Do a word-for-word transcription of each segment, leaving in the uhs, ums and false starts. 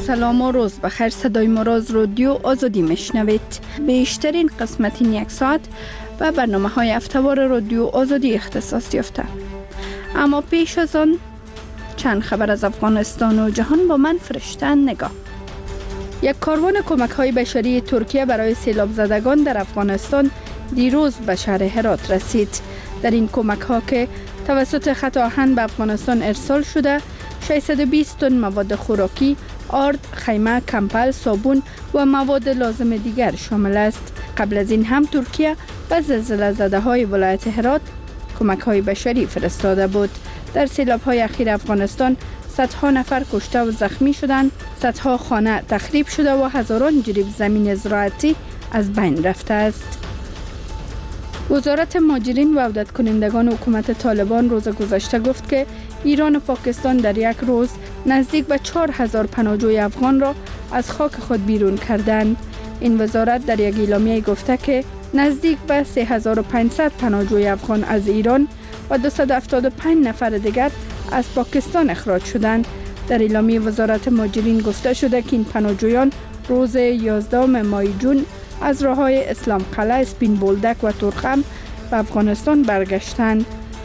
سلام و روز بخیر. صدای ما را از رادیو آزادی میشنوید. بیشترین قسمت این یک ساعت و برنامه های هفته‌وار رادیو آزادی اختصاص یافته. اما پیش از آن چند خبر از افغانستان و جهان با من فرشته نگاه. یک کاروان کمک های بشری ترکیه برای سیلاب زدگان در افغانستان دیروز به شهر هرات رسید. در این کمک ها که توسط خط آهن به افغانستان ارسال شده، ششصد و بیست تن مواد خوراکی، آرد، خیمه، کمپل، صابون و مواد لازم دیگر شامل است. قبل از این هم ترکیه به زلزله زده های ولایت هرات کمک های بشری فرستاده بود. در سیلاب های اخیر افغانستان صدها نفر کشته و زخمی شدند، صدها خانه تخریب شده و هزاران جریب زمین زراعتی از بین رفته است. وزارت مهاجرین و عودت کنندگان حکومت طالبان روز گذشته گفت که ایران و پاکستان در یک روز نزدیک به چهار هزار پناهجوی افغان را از خاک خود بیرون کردند. این وزارت در یک اعلامیه گفته که نزدیک به سه هزار و پانصد پناهجوی افغان از ایران و دویست و هفتاد و پنج نفر دیگر از پاکستان اخراج شدند. در اعلامیه وزارت مهاجرین گفته شده که این پناهجویان روز یازدهم ماه جون از راههای اسلام قلعه، اسپین بولدک و تورخم به افغانستان برگشتند.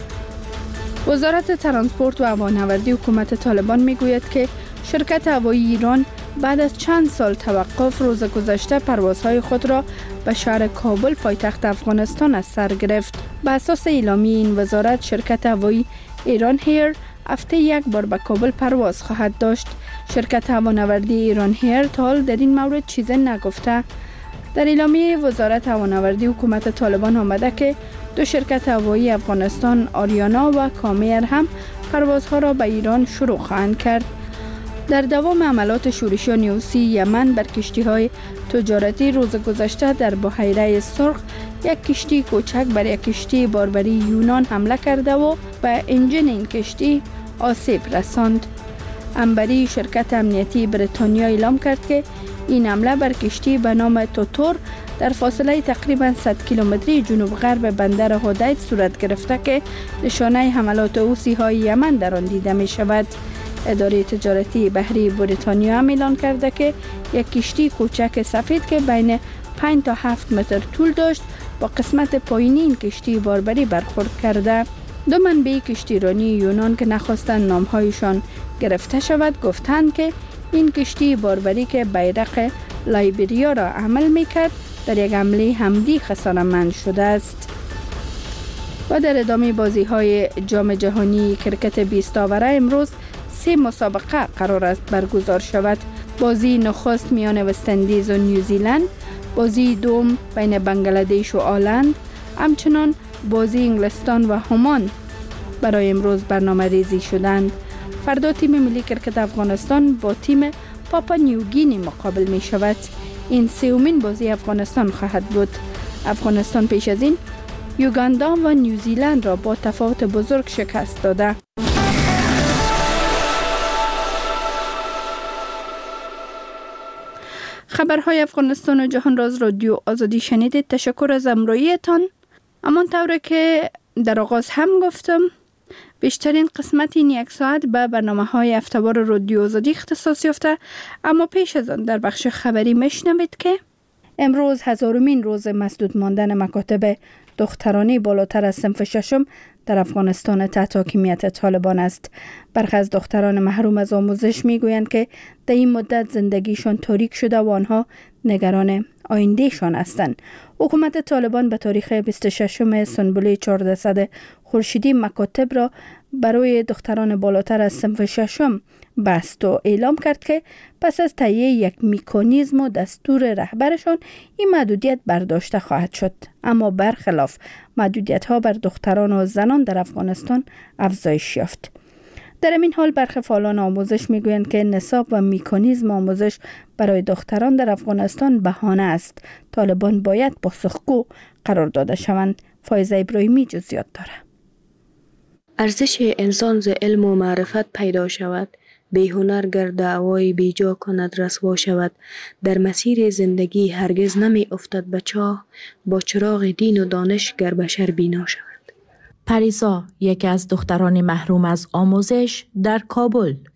وزارت ترانسپورت و هوانوردی حکومت طالبان میگوید که شرکت هوایی ایران بعد از چند سال توقف روز گذشته پروازهای خود را به شهر کابل پایتخت افغانستان از سر گرفت. به اساس اعلامیه این وزارت، شرکت هوایی ایران هیر هفته یک بار به کابل پرواز خواهد داشت. شرکت هوانوردی ایران هیر تا حال در این مورد چیزی نگفته. در اعلامیه وزارت هوانوردی حکومت طالبان آمده که دو شرکت هوایی افغانستان، آریانا و کامیر هم پروازها را به ایران شروع خواهند کرد. در دوام عملات شورشی و نیوسی یمن بر کشتی‌های تجارتی روز گذشته در بحیره سرخ یک کشتی کوچک بر یک کشتی باربری یونان حمله کرده و به انجن این کشتی آسیب رساند. انبری شرکت امنیتی بریتانیا اعلام کرد که این حمله بر کشتی به نام توتور در فاصله تقریباً صد کیلومتری جنوب غرب بندر هودید صورت گرفته که نشانه حملات حوثی‌های یمن در آن دیده می شود. اداره تجارتی بحری بریتانیا هم اعلان کرده که یک کشتی کوچک سفید که بین پنج تا هفت متر طول داشت با قسمت پایینی این کشتی باربری برخورد کرده. دو منبع کشتیرانی یونان که نخواستند نامهایشان گرفته شود گفتند که این کشتی باربری که بیرق لایبریا را عمل میکرد در یک حمله حمدی خسارتمند شده است. و در ادامه بازی های جام جهانی کرکت بیست آوره امروز سه مسابقه قرار است برگزار شود. بازی نخست میان وستندیز و نیوزیلند، بازی دوم بین بنگلادش و آلند، همچنان بازی انگلستان و همان برای امروز برنامه ریزی شدند. فردا تیم ملی کرکت افغانستان با تیم پاپا نیوگینی مقابل می شود. این سومین بازی افغانستان خواهد بود. افغانستان پیش از این یوگاندا و نیوزیلند را با تفاوت بزرگ شکست داده. خبرهای افغانستان و جهان را از رادیو آزادی شنیدید. تشکر از همراهیتان. همان طوری که در آغاز هم گفتم، بیشترین قسمت این یک ساعت به برنامه های هفته‌وار رادیو آزادی اختصاص یافته. اما پیش از آن در بخش خبری میشنوید که امروز هزارمین روز مسدود ماندن مکاتب دخترانی بالاتر از صنف ششم در افغانستان تحت حاکمیت طالبان است. برخی از دختران محروم از آموزش میگویند که در این مدت زندگیشان تاریک شده و آنها نگران آیندهشان هستند. حکومت طالبان به تاریخ بیست و ششم سنبله چهاردهصد خورشیدی مکاتب را برای دختران بالاتر از صنف ششم بست و اعلام کرد که پس از تهیه یک مکانیزم و دستور رهبرشان این محدودیت برداشته خواهد شد. اما برخلاف محدودیت ها بر دختران و زنان در افغانستان افزایش یافت. در این حال برخی فعالان آموزش میگویند که نصاب و مکانیزم آموزش برای دختران در افغانستان بهانه است. طالبان باید پاسخگو قرار داده شوند. فایزه ابراهیمی جزئیات داره. ارزش انسان ز علم و معرفت پیدا شود، بی هنر گر دعوای بیجا کند رسوا شود. در مسیر زندگی هرگز نمی افتد به چاه، با چراغ دین و دانش گر بشر بینا شود. پریسا، یکی از دختران محروم از آموزش در کابل،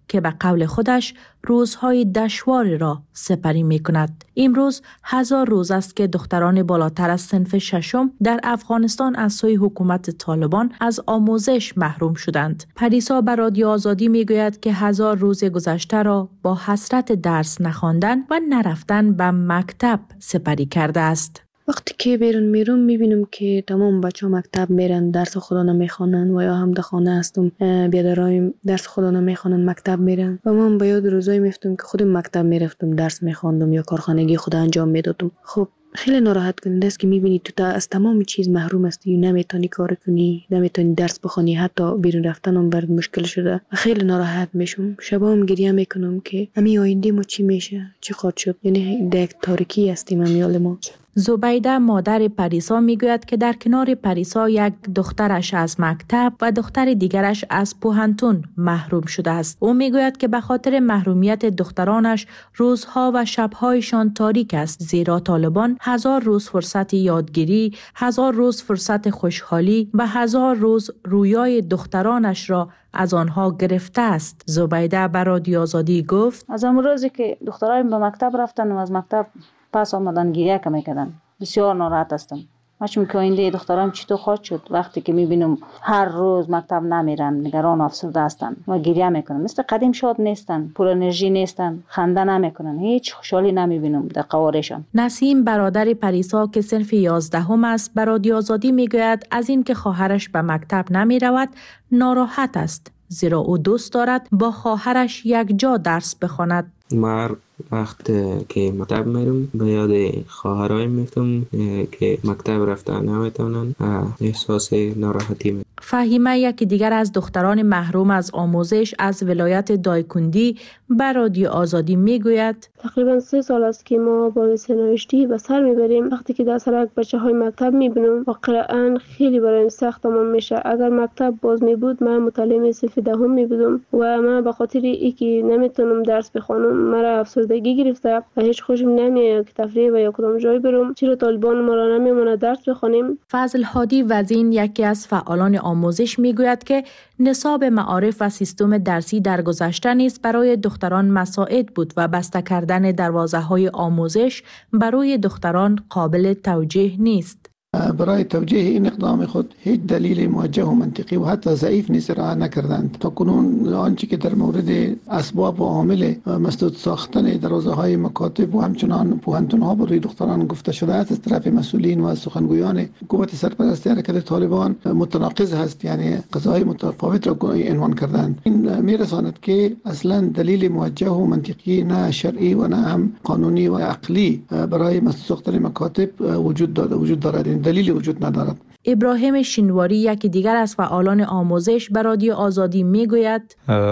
که به قول خودش روزهای دشواری را سپری می کند. امروز هزار روز است که دختران بالاتر از صنف ششم در افغانستان از سوی حکومت طالبان از آموزش محروم شدند. پریسا به رادیو آزادی می گوید که هزار روز گذشته را با حسرت درس نخواندن و نرفتن به مکتب سپری کرده است. وقتی که بیرون میرم میبینم که تمام بچه ها مکتب میرن، درس خدا نمیخوانن و یا هم در خانه هستم بیادرایم درس خدا نمیخوانن مکتب میرن و من به یاد روزایی میفتم که خودم مکتب میرفتم درس میخواندم یا کارخانگی خدا انجام میدادم. خب خیلی ناراحت کننده است که میبینی تو تا از تمام چیز محروم هستی، نمیتونی کار کنی، نمیتونی درس بخونی، حتی بیرون رفتن هم برات مشکل شده و خیلی ناراحت میشم. شبا هم گریه میکنم که امی آینده ما چی میشه، چی خواهد شد. یعنی در یک تاریکی هستیم امیال ما. زبیده مادر پریسا میگوید که در کنار پریسا یک دخترش از مکتب و دختر دیگرش از پوهنتون محروم شده است. او میگوید که به خاطر محرومیت دخترانش روزها و شبهایشان تاریک است، زیرا طالبان هزار روز فرصت یادگیری، هزار روز فرصت خوشحالی و هزار روز رویای دخترانش را از آنها گرفته است. زبیده به رادیو آزادی گفت از اون روزی که دخترایم به مکتب رفتن و از مکتب پس آمدن گریه که میکردن بسیار ناراحت هستم. ماشم که آینده دخترام چطور خواهد شد وقتی که میبینم هر روز مکتب نمیرن، نگران و افسرده هستن و گریه میکنن، مثل قدیم شاد نیستن، پر انرژی نیستن، خنده نمیکنن، هیچ خوشحالی نمیبینم در قوارشان. نسیم برادر پریسا که صنف یازدهم است به رادیو آزادی میگوید از این که خواهرش به مکتب نمیرود ناراحت است، زیرا او دوست دارد با خواهرش یک جا درس بخواند. مر وقت که مکتب میرم به یاد خواهرای میفتم که مکتب رفتن نمیتونن، احساس ناراحتی میکنم. فهیمه یکی دیگر از دختران محروم از آموزش از ولایت دایکندی به رادیو آزادی میگوید تقریبا سه سال است که ما با نوشتی به سر میبریم. وقتی که در سرک بچه های مکتب میبینم واقعا خیلی برایم سخت تمام میشه. اگر مکتب باز میبود من متعلم صنف دهم میبودم و من به خاطر اینکه نمیتونم درس بخوانم مرا افسردگی گرفته و هیچ خوشم نمیاد که تفریح و یا کدام جای برم. چرا طالبان ما را نمیمونه درس بخوانیم؟ فضل هادی وزین یکی از فعالان آموزش میگوید که نصاب معارف و سیستم درسی در گذشته نیز برای دختران مساعد بود و بسته کردن دروازه‌های آموزش برای دختران قابل توجیه نیست. برای توجیه این اقدام خود هیچ دلیل موجه و منطقی و حتی ضعیف نیز ارائه نکردند. تا کنون آنچه که در مورد اسباب و عامل مسدود ساختن دروازه‌های مکاتب و همچنان پوهنتون‌ها برای دختران گفته شده است از طرف مسئولین و از سخنگویان حکومت سرپرست حرکت طالبان متناقض است، یعنی قضاهای متفاوت را عنوان کردند. این میرساند که اصلا دلیل موجه و منطقی نه شرعی و نه هم قانونی و عقلی برای مسدود ساختن مکاتب وجود دارد وجود دارد دلیلی وجود ندارد. ابراهیم شینواری یکی دیگر از فعالان آموزش به رادیو آزادی میگوید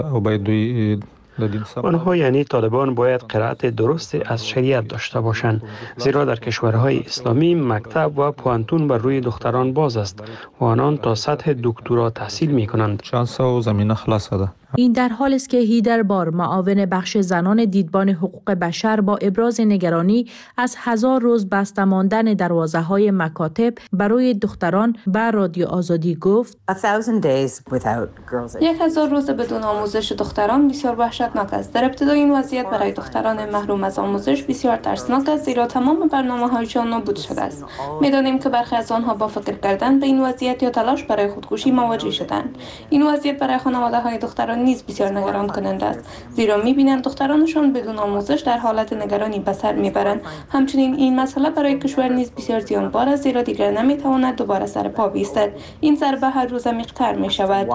آنها یعنی طالبان باید قرائت درست از شریعت داشته باشند، زیرا در کشورهای اسلامی مکتب و پوهنتون بر روی دختران باز است و آنان تا سطح دکترا تحصیل می کنند. شانس و زمینه خلاص ده. این در حال است که هیدر بار معاون بخش زنان دیدبان حقوق بشر با ابراز نگرانی از هزار روز بسته ماندن دروازه‌های مکاتب برای دختران به رادیو آزادی گفت یک هزار روز بدون آموزش دختران بسیار وحشتناک است. در ابتدای این وضعیت برای دختران محروم از آموزش بسیار ترسناک است، زیرا تمام برنامه‌هایشان نابود شده است. می‌دانیم که برخی از آنها با فکر کردن به این وضعیت یا تلاش برای خودکشی مواجه شدند. این وضعیت برای خانواده‌های دختران نیز بسیار نگران کننده است، زیرا می‌بینند دخترانشان بدون آموزش در حالت نگرانی به سر میبرند. همچنین این مسئله برای کشور نیز بسیار زیانبار است، زیرا دیگر نمیتواند دوباره سر پا بایستد. این ضربه هر روز عمیق‌تر می‌شود.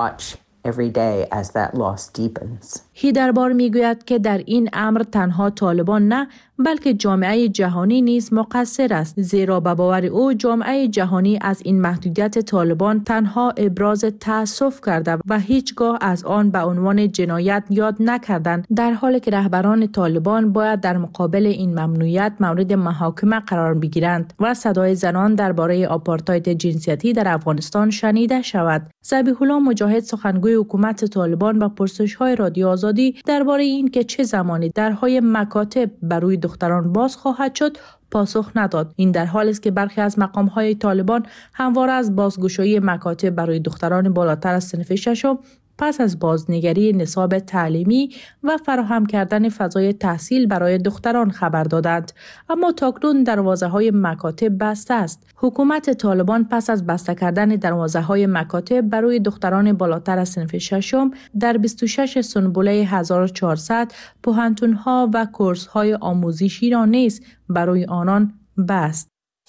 هیدربار میگوید که در این امر تنها طالبان نه بلکه جامعه جهانی نیز مقصر است، زیرا به باور او جامعه جهانی از این محدودیت طالبان تنها ابراز تأسف کرده و هیچگاه از آن به عنوان جنایت یاد نکردند، در حالی که رهبران طالبان باید در مقابل این ممنوعیت مورد محاکمه قرار بگیرند و صدای زنان درباره آپارتاید جنسیتی در افغانستان شنیده شود. ذبیح الله مجاهد سخنگوی حکومت طالبان با پرسش‌های رادیو آزادی درباره این که چه زمانی درهای مکاتب برای دختران باز خواهد شد پاسخ نداد. این در حالی است که برخی از مقام‌های طالبان همواره از بازگشایی مکاتب برای دختران بالاتر از صنف ششم پس از بازنگری نصاب تعلیمی و فراهم کردن فضای تحصیل برای دختران خبر دادند، اما تاکنون دروازه‌های مکاتب بسته است. حکومت طالبان پس از بسته کردن دروازه‌های مکاتب برای دختران بالاتر از صنف ششم در بیست و شش سنبله هزار و چهارصد پوهنتون‌ها و کورس‌های آموزشی را نیز برای آنان بست.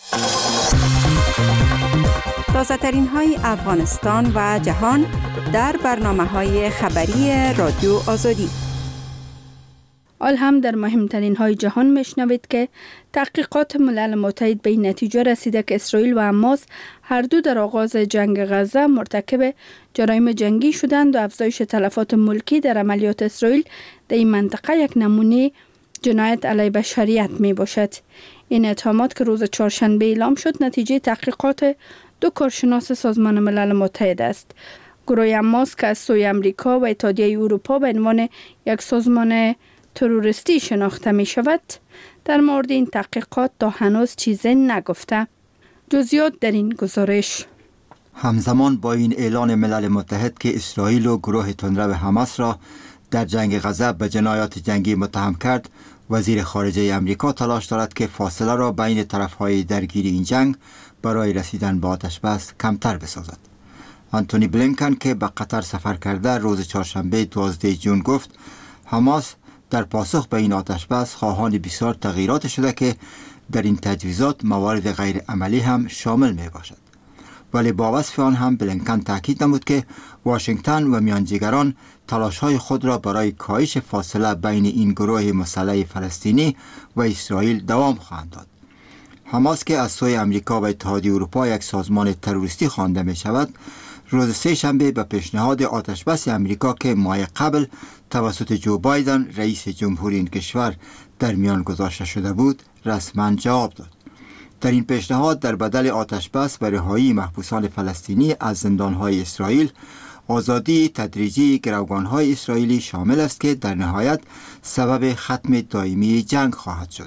تازه ترین های افغانستان و جهان در برنامه های خبری رادیو آزادی. آل هم در مهمترین های جهان میشنوید که تحقیقات ملل متحد به این نتیجه رسیده که اسرائیل و حماس هر دو در آغاز جنگ غزه مرتکب جرایم جنگی شدند و افزایش تلفات ملکی در عملیات اسرائیل در این منطقه یک نمونه جنایت علیه بشریت می باشد. این اتهامات که روز چهارشنبه اعلام شد نتیجه تحقیقات دو کارشناس سازمان ملل متحد است. گروه حماس که از سوی امریکا و اتحادیه اروپا به عنوان یک سازمان تروریستی شناخته می شود، در مورد این تحقیقات تا هنوز چیزی نگفته. جزئیات در این گزارش. همزمان با این اعلان ملل متحد که اسرائیل و گروه تندرو حماس را در جنگ غزه به جنایات جنگی متهم کرد، وزیر خارجه امریکا تلاش دارد که فاصله را بین طرفهای درگیر این جنگ برای رسیدن به آتشبس کمتر بسازد. آنتونی بلینکن که به قطر سفر کرده روز چهارشنبه دوازده ژوئن گفت حماس در پاسخ به این آتشبس خواهان بسیار تغییرات شده که در این تجویزات موارد غیر عملی هم شامل می باشد. ولی با وصف آن هم بلینکن تاکید نمود که واشنگتن و میانجیگران تلاش‌های خود را برای کاهش فاصله بین این گروه مسلح فلسطینی و اسرائیل دوام خواهند داد. حماس که از سوی امریکا و اتحادیه اروپا یک سازمان تروریستی خوانده می شود، روز سه شنبه به پیشنهاد آتشبس امریکا که ماه قبل توسط جو بایدن رئیس جمهوری این کشور در میان گذاشته شده بود رسما جواب داد. در این پیشنهاد در بدل آتشبس و رهایی محبوسان فلسطینی از زندانهای اسرائیل، آزادی تدریجی گروگانهای اسرائیلی شامل است که در نهایت سبب ختم دائمی جنگ خواهد شد.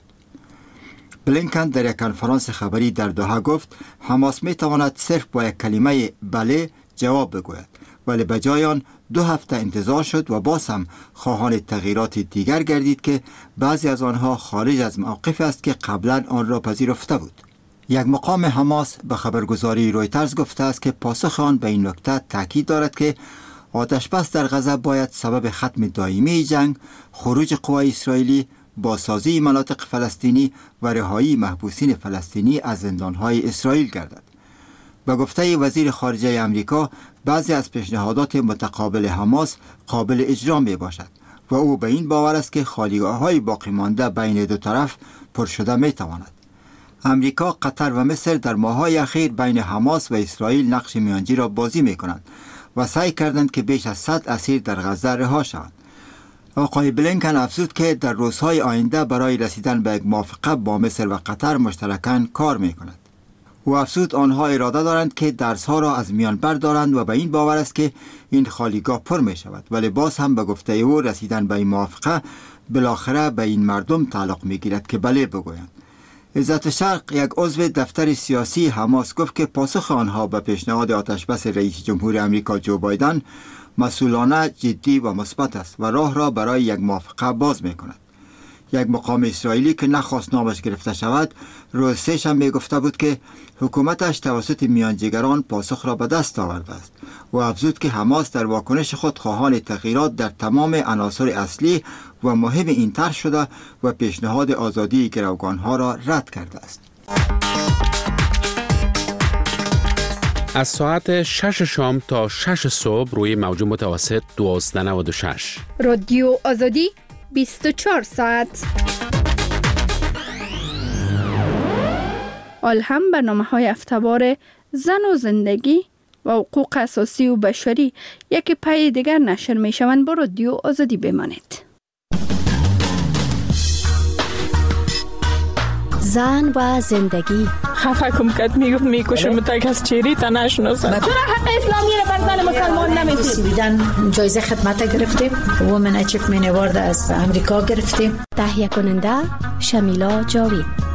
بلینکن در یک کنفرانس خبری در دوحه گفت حماس می تواند صرف با یک کلمه بله جواب بگوید، ولی به جای آن دو هفته انتظار شد و باز هم خواهان تغییرات دیگر گردید که بعضی از آنها خارج از موقف است که قبلا آن را پذیرفته بود. یک مقام حماس به خبرگزاری رویترز گفته است که پاسخ آن به این نکته تاکید دارد که آتشبس در غزه باید سبب ختم دائمی جنگ، خروج قوای اسرائیلی، بازسازی مناطق فلسطینی و رهایی محبوسین فلسطینی از زندانهای اسرائیل گردد. به گفته وزیر خارجه امریکا، بعضی از پیشنهادات متقابل حماس قابل اجرا می باشد و او به این باور است که خالیگاه‌های باقی مانده بین دو طرف پر شده می تواند. امریکا، قطر و مصر در ماه‌های اخیر بین حماس و اسرائیل نقش میانجی را بازی می کنند و سعی کردند که بیش از صد اسیر در غزه رها شوند. آقای بلینکن افزود که در روزهای آینده برای رسیدن به یک موافقه با مصر و قطر مشترکاً کار می کند. او افزود آنها اراده دارند که درسها را از میان بردارند و به این باور است که این خالیگاه پر می شود، ولی باز هم به گفته او رسیدن به این موافقه بالاخره به این مردم تعلق می گیرد که بله بگویند. عزت شرق، یک عضو دفتر سیاسی حماس، گفت که پاسخ آنها به پیشنهاد آتشبس رئیس جمهور امریکا جو بایدن مسئولانه، جدی و مثبت است و راه را برای یک موافقه باز می کند. یک مقام اسرائیلی که نخواست نامش گرفته شود روز سه شنبه گفته بود که حکومتش توسط میانجیگران پاسخ را به دست آورده است و افزود که حماس در واکنش خود خواهان تغییرات در تمام عناصر اصلی و مهم این طرح شده و پیشنهاد آزادی گروگانها را رد کرده است. از ساعت شش شام تا شش صبح روی موج متوسط دوازده و نود و شش رادیو آزادی بیست و چهار ساعت. آل هم برنامه‌های هفته‌وار زن و زندگی و حقوق اساسی و بشری یک پای دیگر نشر می‌شوند. با رادیو آزادی بمانید. زن و زندگی. خفه کم کد میگفت میکشم تک از چیری تا نشناسم. چرا حق اسلامی رو بر زن مسلمان نمیدید؟ بیدن جایزه خدمت گرفتیم. وومن اچیومنت اوارد از امریکا گرفتیم. تهیه کننده شمیلا جاوید.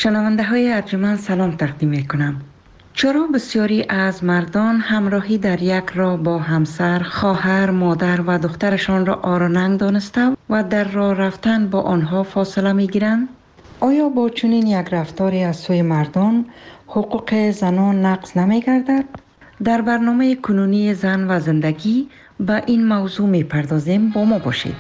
شنونده های ارجمند سلام تقدیم می کنم. چرا بسیاری از مردان همراهی در یک راه با همسر، خواهر، مادر و دخترشان را آر و ننگ دانسته و در راه رفتن با آنها فاصله می گیرند؟ آیا با چنین یک رفتاری از سوی مردان حقوق زنان نقض نمی گردد؟ در برنامه کنونی زن و زندگی به این موضوع می پردازیم، با ما باشید.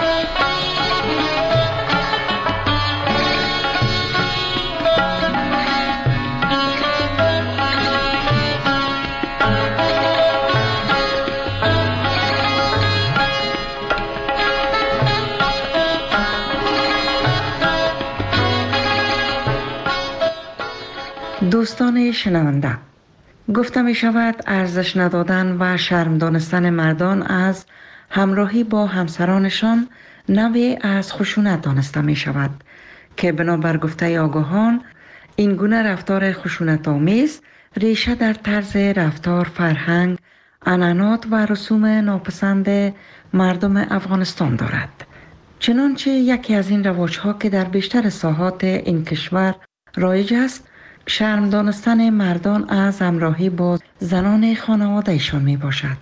دوستان شنونده، گفته می شود ارزش ندادن و شرم دانستن مردان از همراهی با همسرانشان نوعی از خشونت دانسته می شود که بنابر گفته آگاهان این گونه رفتار خشونت آمیز ریشه در طرز رفتار، فرهنگ، عنعنات و رسوم ناپسند مردم افغانستان دارد. چنانچه یکی از این رواج‌ها که در بیشتر ساحات این کشور رایج است، شرم دانستن مردان از همراهی با زنان خانوادهشان می باشد.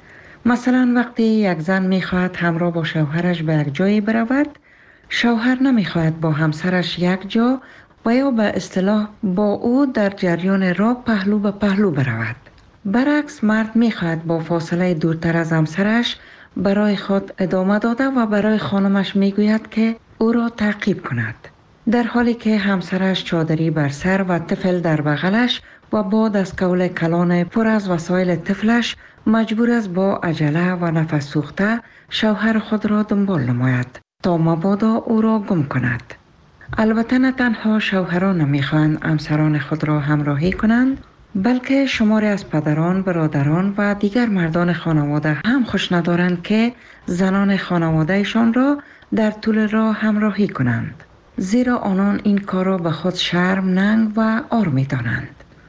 مثلا وقتی یک زن می خواهد همراه با شوهرش به یک جایی برود، شوهر نمی خواهد با همسرش یک جا و یا به اصطلاح با او در جریان راه پهلو به پهلو برود. برعکس مرد می خواهد با فاصله دورتر از همسرش برای خود ادامه داده و برای خانمش می گوید که او را تعقیب کند، در حالی که همسرش چادری بر سر و طفل در بغلش و با دستکول کلان پر از وسایل طفلش مجبور است با عجله و نفس سوخته شوهر خود را دنبال نماید تا مبادا او را گم کند. البته نه تنها شوهران نمیخواهند همسران خود را همراهی کنند، بلکه شماری از پدران، برادران و دیگر مردان خانواده هم خوش ندارند که زنان خانوادهشان را در طول راه همراهی کنند، زیرا آنان این کار را به خود شرم، ننگ و عار می دانند.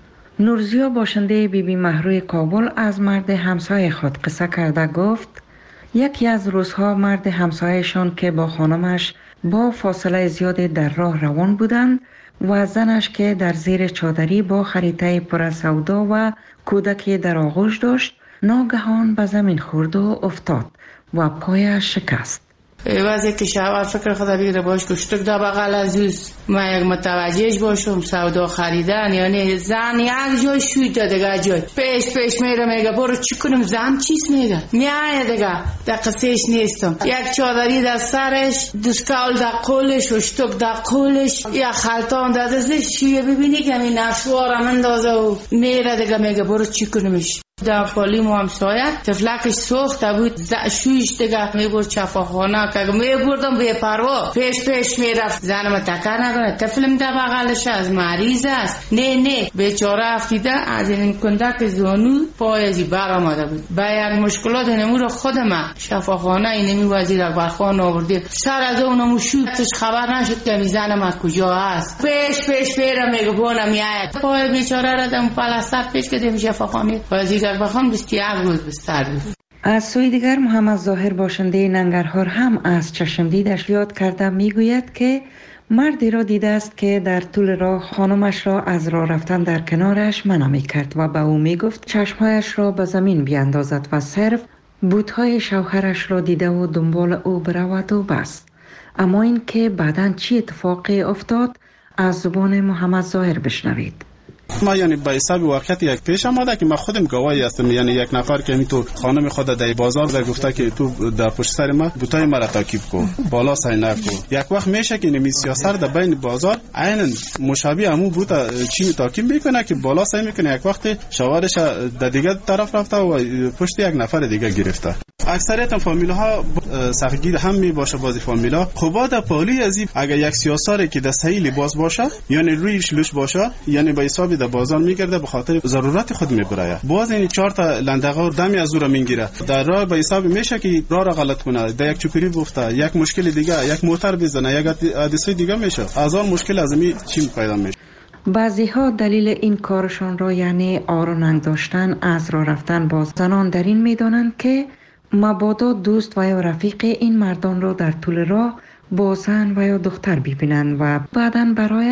نورزیا باشنده بی بی مهروی کابل از مرد همسایه خود قصه کرده گفت یکی از روزها مرد همسایهشان که با خانمش با فاصله زیادی در راه روان بودند و زنش که در زیر چادری با خریطه پر از سودا و کودکی در آغوش داشت ناگهان به زمین خورد و افتاد و پایش شکست. وقتی که شوهر فکر خدا بگیره باش کشتک در بغل عزیز من یک متوجهش باشم سودا خریدن، یعنی زن یک جای شوید دیگه جای پیش پیش میره میگه برو چی کنم، زن چیز میگه میایه دیگه در قصهش نیستم. یک چادری در سرش، دستکول در قولش، اشتک در قولش، یک خلطان در دستش، شویه ببینی که این نشوارم اندازه و میره دیگه میگه برو چی کنمش. در پالی مو همسایه تفلکش سوخته بود، شویش دیگه میبرد شفاخانه که میبردم بی پروا پیش پیش میرفت. زنم تکر نکنه، طفلم در بغلش از مریض است، نه نه بیچاره افتیده از این کندک زانو پایزی بر آمده بود. با یک مشکلات نمور خودم شفاخانه اینمی وزیر اکبرخان آورده، سر از اونمو شویتش خبر نشد که زنم از کجا است. پیش پیش پیرم میگه بونم میاید پای بیچاره را دم پلاستر پیش کردیم شفاخانه وزیر بخوام بیست و یک روز بستر بود. از سوی دیگر محمد ظاهر باشنده ننگرهار هم از چشمدیدش یاد کرده میگوید که مردی را دیده است که در طول راه خانمش را از راه رفتن در کنارش منع میکرد و به او میگفت چشمهایش را به زمین بیاندازد و صرف بوتهای شوهرش را دیده و دنبال او برود و بس. اما این که بعداً چی اتفاقی افتاد از زبان محمد ظاهر بشنوید. ما یعنی به حساب واقعیت یک پیش آمده که ما خودم گواهی هستم، یعنی یک نفر که می تو خانم خود در بازار در گفته که تو در پشت سر ما بوتای مرا تعقیب کو، بالا سینک کو. یک وقت میشه که نمی سیاست در بین بازار عیناً مشابه همون بوتا چی تعقیب میکنه که بالا سین میکنه، یک وقت شوهرش در دیگه طرف رفته و پشت یک نفر دیگه گرفته. اکثریت فامیل ها سختگیر هم می باشه. بازی فامیل ها خوبا در پالی ازی اگر یک سیاساری که در صحیح لباس باشه یعنی رویش لوش باشه یعنی به حساب در بازار میگرده به خاطر ضرورت خود میبره. باز این چهار تا لندغه دمی از او را میگیره در راه به حساب میشه که راه را غلط کنه، در یک چوکری گفته یک مشکل دیگه یک موتور بزنه یک حادثه دیگه میشه. از اون مشکل از می چی پیدا میشه. بعضی ها دلیل این کارشان را یعنی آر و ننگ داشتن از راه رفتن با زنان در این میدانند که مبادا دوست و یا رفیق این مردان را در طول راه با زن و یا دختر ببینند و بعداً برایش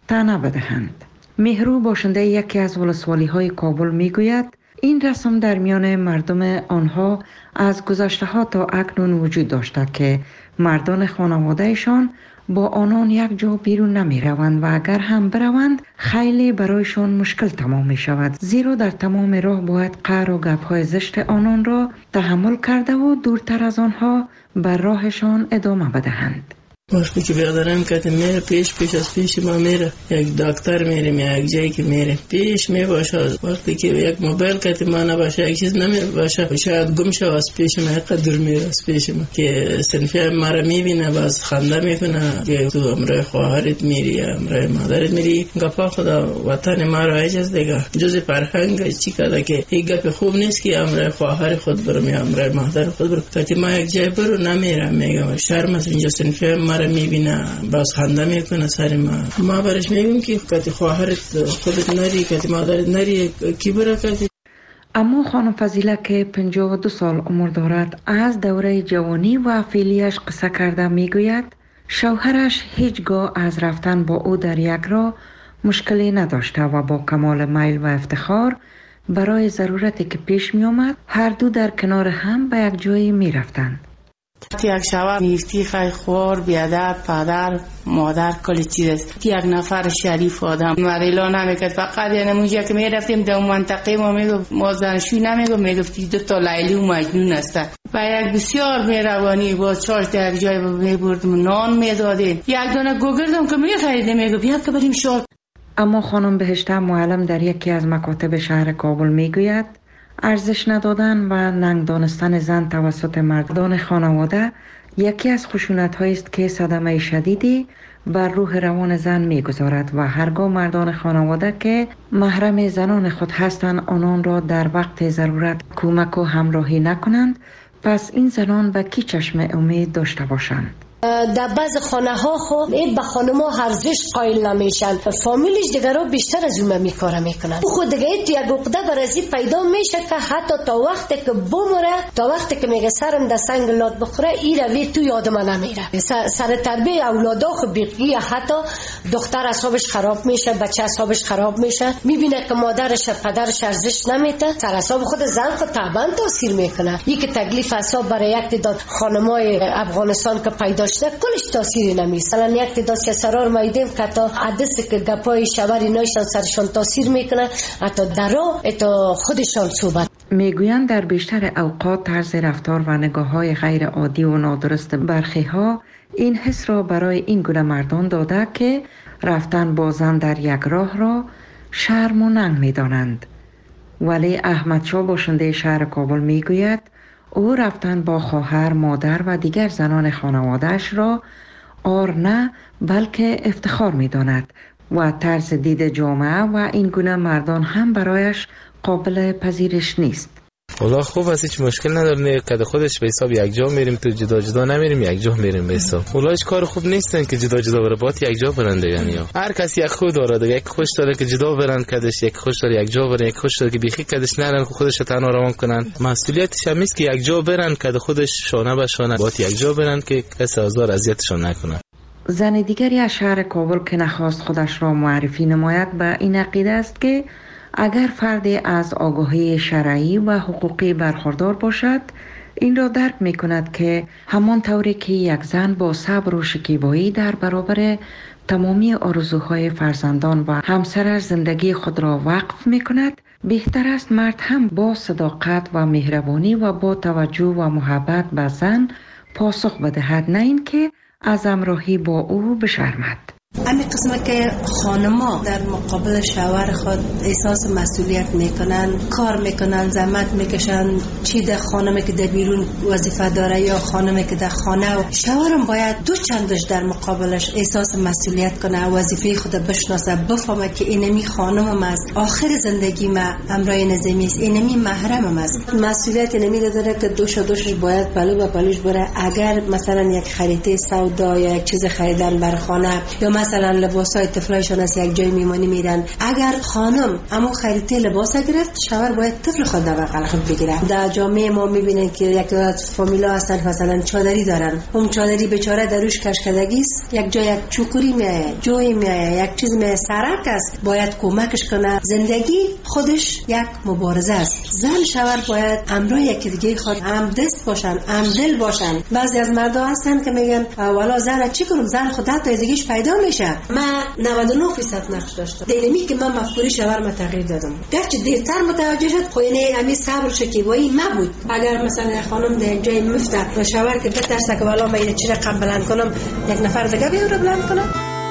طعنه بدهند. مهرو باشنده یکی از ولسوالی های کابل می گوید این رسم در میان مردم آنها از گذشته ها تا اکنون وجود داشته که مردان خانوادهشان با آنان یک جا بیرون نمی روند و اگر هم بروند خیلی برایشان مشکل تمام می شود، زیرا در تمام راه باید قهر و گپ های زشت آنان را تحمل کرده و دورتر از آنها بر راهشان ادامه بدهند. وقتی که بیادرم که میره پیش پیش از پیش ما میره، یک دکتر میریم یا یک جایی که میره پیش می باشه. وقتی که یک موبایل که ما نباشه یک چیز نمی باشه شاید گم شه از پیش ما قدر میره از پیش ما که صنفی ما را میبینه باز خنده میکنه که تو امرای خواهرت میری یا امرای مادرت میری. گپا خدا وطن ما را اجاز دیگه جز فرهنگ چی کده که این گپ خوب نیست که امرای خواهر خود برم یا امرای مادر خود برم. که ما یک جای برو نمیرم میگم شرم از اینجا صنفی ما را میبینه باز خنده میکنه سر ما. ما برش میگیم که کتی خواهرت خودت نری کتی مادرت نری کی برا کتی. اما خانم فضیله که پنجاه و دو سال عمر دارد از دوره جوانی و فعلیش قصه کرده میگوید شوهرش هیچگاه از رفتن با او در یک راه مشکلی نداشته و با کمال میل و افتخار برای ضرورتی که پیش می آمد هر دو در کنار هم به یک جایی می رفتند. یک شوهر نیستی خیلی خوار بیادر پدر مادر کل چیز است. یک نفر شریف آدم مریلا نمیکرد فقط یعنی اونجا که می رفتیم در منطقه ما میگفت ما زنشوی نمیگفت میگفتی دو تا لیلی و مجنون است و یک بسیار مهربانی با چاش در یک جای می بردم نان میدادیم یک دانه گوگردم که می خریدیم میگفت بیا که بریم شال. اما خانم بهشته معلم در یکی از مکاتب شهر کابل میگوید ارزش ندادن و ننگ دانستن زن توسط مردان خانواده یکی از خشونت‌هایی است که صدمه شدیدی بر روح روان زن می‌گذارد و هرگاه مردان خانواده که محرم زنان خود هستند آنان را در وقت ضرورت کمک و همراهی نکنند، پس این زنان به کی چشم امید داشته باشند؟ در بعض خانه ها خو این به خانم ها ارزش قائل نمیشن، فامیلش دیگه رو بیشتر از اون میکاره میکنن. خود دیگه تو یک عقده برازی پیدا میشه که حتی تا وقتی که بمره تا وقتی که میگه سرم در سنگ لات بخوره این روی تو یادم نمیره. سر, سر تربیه اولادا خو بیقی حتی دختر اعصابش خراب میشه، بچه اعصابش خراب میشه، میبینه که مادرش پدرش ارزش نمیده، سر اعصاب خود زن خود طبعا تاثیر میکنه. یک تکلیف اعصاب برای یک تعداد خانمای افغانستان که پیدا کلش تاثیری نمیشه. مثلا یک تعداد که سرار میدیم که تا حدث که گپای شوری نایشان سرشان تاثیر میکنه حتی درا تا خودشان صحبت میگویند در بیشتر اوقات طرز رفتار و نگاه های غیر عادی و نادرست برخی ها این حس را برای این گونه مردان داده که رفتن با زن در یک راه را شرم و ننگ میدانند. ولی احمد شاه باشنده شهر کابل میگوید او رفتن با خواهر، مادر و دیگر زنان خانواده‌اش را آر نه بلکه افتخار می داند و طرز دید جامعه و این گونه مردان هم برایش قابل پذیرش نیست. والله خوب است، هیچ مشکل نداره. نه که خودش به حساب یک جا میریم تو جدا جدا نمیریم یک جا میریم به حساب. والله هیچ کار خوب نیستن که جدا جدا بره بات یک جا برنده. یعنی هر کسی یک خود داره دیگه، یک خوش داره که جدا برن کدش، یک خوش داره یک جا برن، یک خوش داره که بیخی کدش نرن خودش تنها روان کنن. مسئولیتش هم است که یک جا برن کد خودش شانه به شانه بات یک جا برن که کسی آزار اذیتشون نکنه. زن دیگری از شهر کابل که نخواست خودش را معرفی نماید به این عقیده است که اگر فردی از آگاهی شرعی و حقوقی برخوردار باشد این را درک می کند که همان طوری که یک زن با صبر و شکیبایی در برابر تمامی آرزوهای فرزندان و همسرش زندگی خود را وقف می کند، بهتر است مرد هم با صداقت و مهربانی و با توجه و محبت به زن پاسخ بدهد، نه اینکه از همراهی با او بشرمد. همین قسمه که خانما در مقابل شوهر خود احساس مسئولیت میکنن، کار میکنن، زحمت میکشن، چی در خانمی که در بیرون وظیفه داره یا خانمی که در خانه، و شوهرم باید دو چندش در مقابلش احساس مسئولیت کنه، وظیفه خود بشناسه، بفهمه که اینمی خانمم است، آخر زندگی ما امرای نظامی است، اینمی محرمم است. مسئولیت اینمی داره که دوش دوشش باید پلو به پلوش بره. اگر مثلا یک خرید سودا یا یک چیز خریدن بر خانه یا مثلا مثلا لباسای طفلایشان از یک جای میمانی میرن، اگر خانم اما خریده لباس گرفت، شوهر باید طفل خود در بغل خود بگیره. در جامعه ما میبینن که یک از فامیلا هستن مثلا چادری دارن، اون چادری بیچاره دروش کشکدگی است، یک جای یک چوکوری میایه، جوی میایه، یک چیز میایه، سرک است، باید کمکش کنه. زندگی خودش یک مبارزه است. زن شوهر باید امرای یکی دیگه خود هم دست باشن، هم دل باشن. بعضی از مردا هستن که میگن والا زن چی کنم، زن خودت تا زندگیش پیدا میشه. من نود و نه درصد نقش داشتم. دلیلی که من مفکوری شوهر ما تغییر دادم. گرچه دیرتر متوجه شد، خو اینه امی صبر شکیبایی ما بود. اگر مثلا خانم در جای مفته و شوهر که بترسه که والا من اینه چی رقم بلند کنم، یک نفر دیگه بیاره بلند کنم.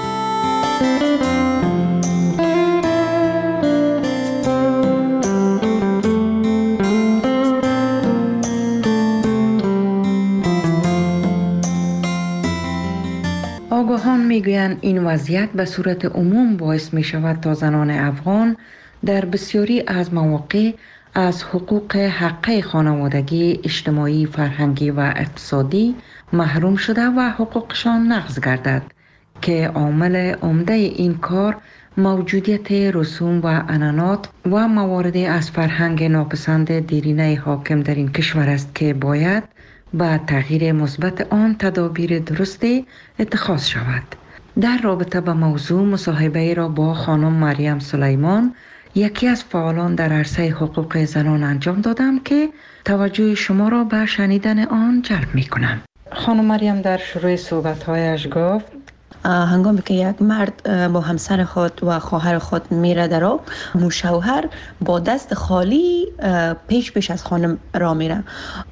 آگاهان میگویند این وضعیت به صورت عموم باعث می شود تا زنان افغان در بسیاری از مواقع از حقوق حقه خانوادگی، اجتماعی، فرهنگی و اقتصادی محروم شده و حقوقشان نقض گردد که عامل عمده این کار موجودیت رسوم و عنعنات و موارد از فرهنگ ناپسند دیرینه حاکم در این کشور است که باید با تغییر مثبت آن تدابیر درستی اتخاذ شود. در رابطه با موضوع مصاحبه را با خانم مریم سلیمان، یکی از فعالان در عرصه حقوق زنان انجام دادم که توجه شما را به شنیدن آن جلب می کنم. خانم مریم در شروع صحبت‌هایش گفت هنگامی که یک مرد با همسر خود و خواهر خود میره در آب، مو شوهر با دست خالی پیش پیش از خانم را میره.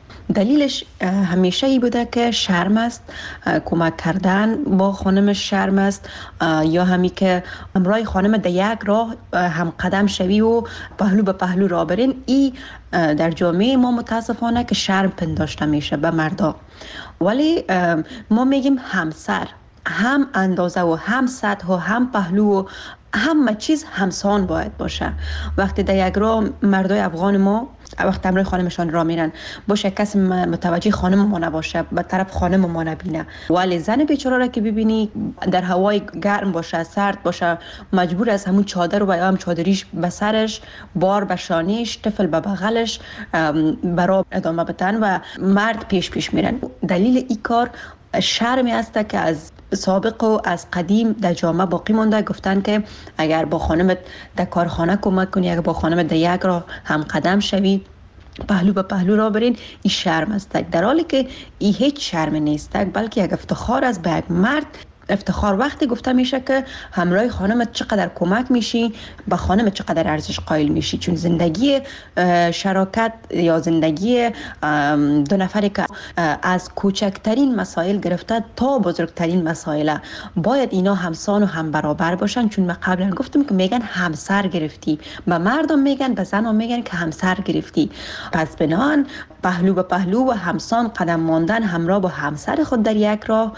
دلیلش همیشه ای بوده که شرم است، کمک کردن با خانمش شرم است، یا همی که امرای خانم در یک راه هم قدم شوی و پهلو به پهلو را برین. ای در جامعه ما متاسفانه که شرم پنداشته میشه به مردا. ولی ما میگیم همسر هم اندازه و هم سطح و هم پهلو و همه چیز همسان باید باشه. وقتی در یک راه مردای افغان ما وقتی امروی خانمشان را میرن باشه کسی متوجه خانم ما نباشه، به طرف خانم ما نبینه، ولی زن بیچاره را که ببینی در هوای گرم باشه، سرد باشه، مجبور از همون چادر و یا هم چادریش به سرش، بار به شانیش، طفل به بغلش برای ادامه بدن و مرد پیش پیش میرن. دلیل این کار شرمی است که از سابق و از قدیم در جامعه باقی مونده. گفتن که اگر با خانمت در کارخانه کمک کنی، اگر با خانمت در یک راه هم قدم شوی، پهلو به پهلو را برین، این شرم است. در حالی که این هیچ شرم نیست، بلکه یک افتخار است به یک مرد. افتخار وقتی گفته میشه که همراه خانمت چقدر کمک میشی، به خانمت چقدر ارزش قائل میشی. چون زندگی شراکت یا زندگی دو نفری که از کوچکترین مسائل گرفته تا بزرگترین مسائل باید اینا همسان و هم برابر باشن. چون من قبلا گفتم که میگن همسر گرفتی، به مردم میگن، به زنان میگن که همسر گرفتی. پس بنان پهلو به پهلو و همسان قدم ماندن همراه با همسر خود در یک راه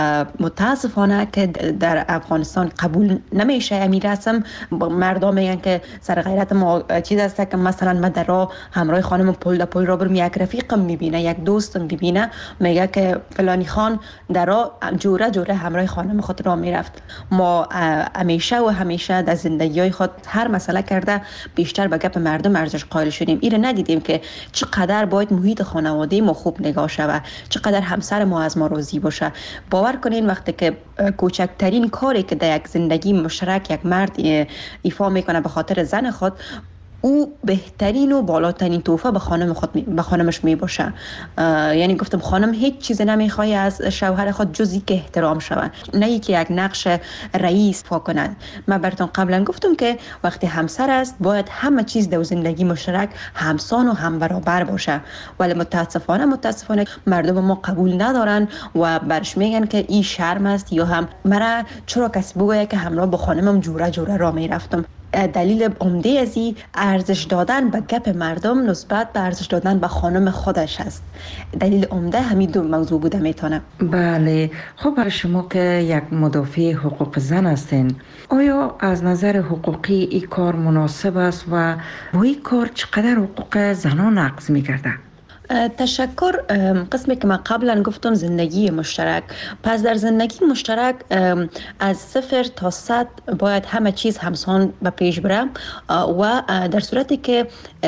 متاسفانه که در افغانستان قبول نمیشه. امیر رسم مردم میگن که سر غیرت ما چیز است که مثلا من در راه همراه خانم پل در پل را برم، یک رفیقم میبینه، یک دوستم میبینه، میگه که فلانی خان در راه جوره جوره همراه خانم خود را میرفت. ما همیشه و همیشه در زندگی خود هر مسئله کرده بیشتر به گپ مردم ارزش قائل شدیم. ایره ندیدیم که چقدر باید محیط خانواده ما خوب نگاه شود، چقدر همسر ما از ما راضی باشه. باور کنین وقتی که کوچکترین کاری که در یک زندگی مشترک یک مرد ایفا میکنه به خاطر زن خود، او بهترین و بالاترین تحفه به خانم خود می... به خانمش می باشه. یعنی گفتم خانم هیچ چیز نمیخواد از شوهر خود جز اینکه احترام شود، نه اینکه یک نقش رئیس ایفا کند. من براتون قبلا گفتم که وقتی همسر است باید همه چیز در زندگی مشترک همسان و هم برابر باشه. ولی متاسفانه متاسفانه مردم ما قبول ندارن و برش میگن که این شرم است، یا هم مرا چرا کسی بگه که همراه با خانمم جوره جوره را میرفتم. دلیل عمده از این ارزش دادن به گپ مردم نسبت به ارزش دادن به خانم خودش است. دلیل عمده همین دو موضوع بوده میتونه. بله، خب برای شما که یک مدافع حقوق زن هستین، آیا از نظر حقوقی این کار مناسب است و با این کار چقدر حقوق زنان نقض میگرده؟ تشکر. قسمی که من قبلا گفتم زندگی مشترک، پس در زندگی مشترک از صفر تا صد باید همه چیز همسان به پیش بره و در صورتی که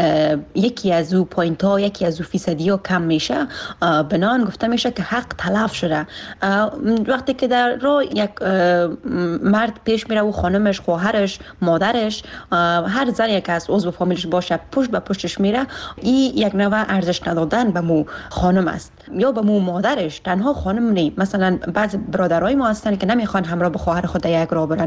یکی از او پوینت ها یکی از او فیصدی ها کم میشه بنان گفته میشه که حق تلف شده. وقتی که در راه یک مرد پیش میره و خانمش، خواهرش، مادرش، هر زنی که از عضو فامیلش باشه پشت به پشتش میره، این یک نوع ارزش ندادن به مو خانم است یا به مو مادرش. تنها خانم نی، مثلا بعض برادرای ما هستن که نمیخوان همراه به خواهر خود یک راه برن،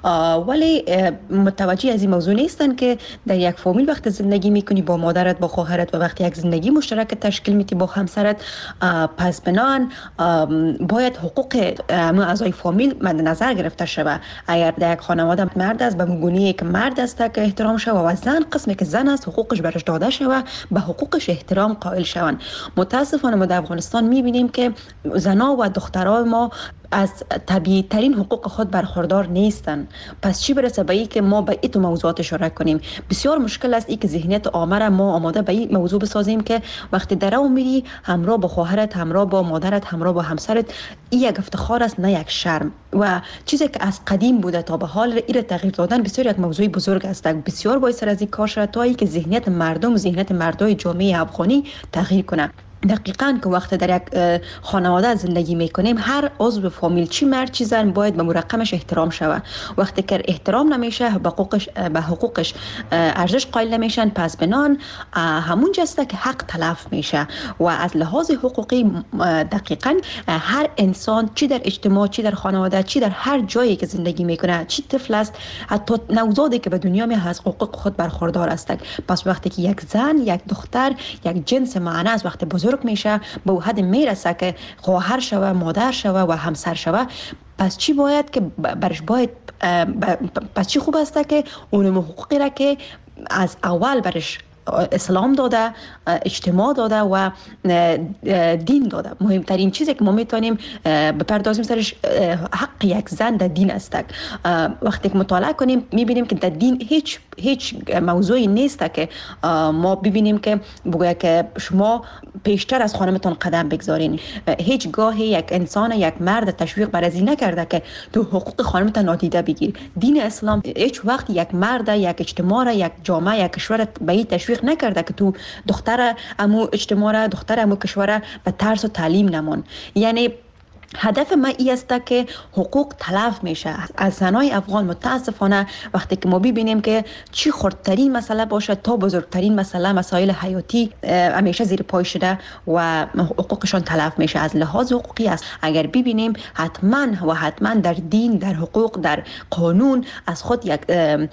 ولی متوجه از این موضوع نیستن که در یک فامیل وقت زندگی میکنی با مادرت، با خواهرت و وقتی یک زندگی مشترک تشکیل میدی با همسرت، پس بنان باید حقوق اعضای فامیل مد نظر گرفته شود. اگر در یک خانواده مرد است به گونه‌ای که مرد است که احترام شود و زن قسمی که زن است حقوقش برش داده شود، به حقوقش احترام قائل شوند. متاسفانه ما در افغانستان میبینیم که زنا و دخترای ما از طبیعی ترین حقوق خود برخوردار نیستن. پس چی برسه به این که ما به این موضوعات اشاره کنیم؟ بسیار مشکل است این که ذهنیت عامه را ما آماده به این موضوع بسازیم که وقتی درو میری همراه با خواهرت، همراه با مادرت، همراه با همسرت، این یک افتخار است نه یک شرم. و چیزی که از قدیم بوده تا به حال این تغییر دادن بسیار یک موضوع بزرگ است. بسیار باید سر از این کار شد تا اینکه ذهنیت مردم و ذهنیت مردای جامعه افغانی تغییر کنه. دقیقاً که وقت در یک خانواده زندگی میکنیم هر عضو فامیل چی مرد چی زن باید به مرقمش احترام شود. وقتی که احترام نمیشه به حقوقش به حقوقش ارزش قائل نمیشن، پس بنان همون جسته که حق تلف میشه. و از لحاظ حقوقی دقیقاً هر انسان چی در اجتماع، چی در خانواده، چی در هر جایی که زندگی میکنه، چی طفل است، حتی نوزادی که به دنیا میاد از حقوق خود برخوردار است. پس وقتی که یک زن، یک دختر، یک جنس معنی است وقتی بزرگ میشه به حد میرسه که خواهر شوه، مادر شوه و همسر شوه، پس چی باید که برش باید پس چی خوب است که اون حقوقی را که از اول برش اسلام داده، اجتماع داده و دین داده. مهمترین چیزی که ما میتونیم بپردازیم سرش حق یک زن در دین است. وقتی که مطالعه کنیم میبینیم که در دین هیچ هیچ موضوعی نیست که ما ببینیم که بگوید که شما پیشتر از خانمتان قدم بگذارین. هیچ گاهی یک انسان، یک مرد تشویق بر از این نکرده که تو حقوق خانمتان نادیده بگیر. دین اسلام هیچ وقت یک مرد، یک اجتماع، یک جامعه، یک کشور به این تشویق نکرده که تو دختر امو اجتماع، دختر امو کشور به ترس و تعلیم نمون. یعنی هدف ما این است که حقوق تلف میشه از زنای افغان. متاسفانه وقتی که ما ببینیم که چی خردترین مسئله باشه تا بزرگترین مسئله، مسائل حیاتی همیشه زیر پای شده و حقوقشان تلف میشه. از لحاظ حقوقی است اگر ببینیم حتما و حتما در دین، در حقوق، در قانون از خود یک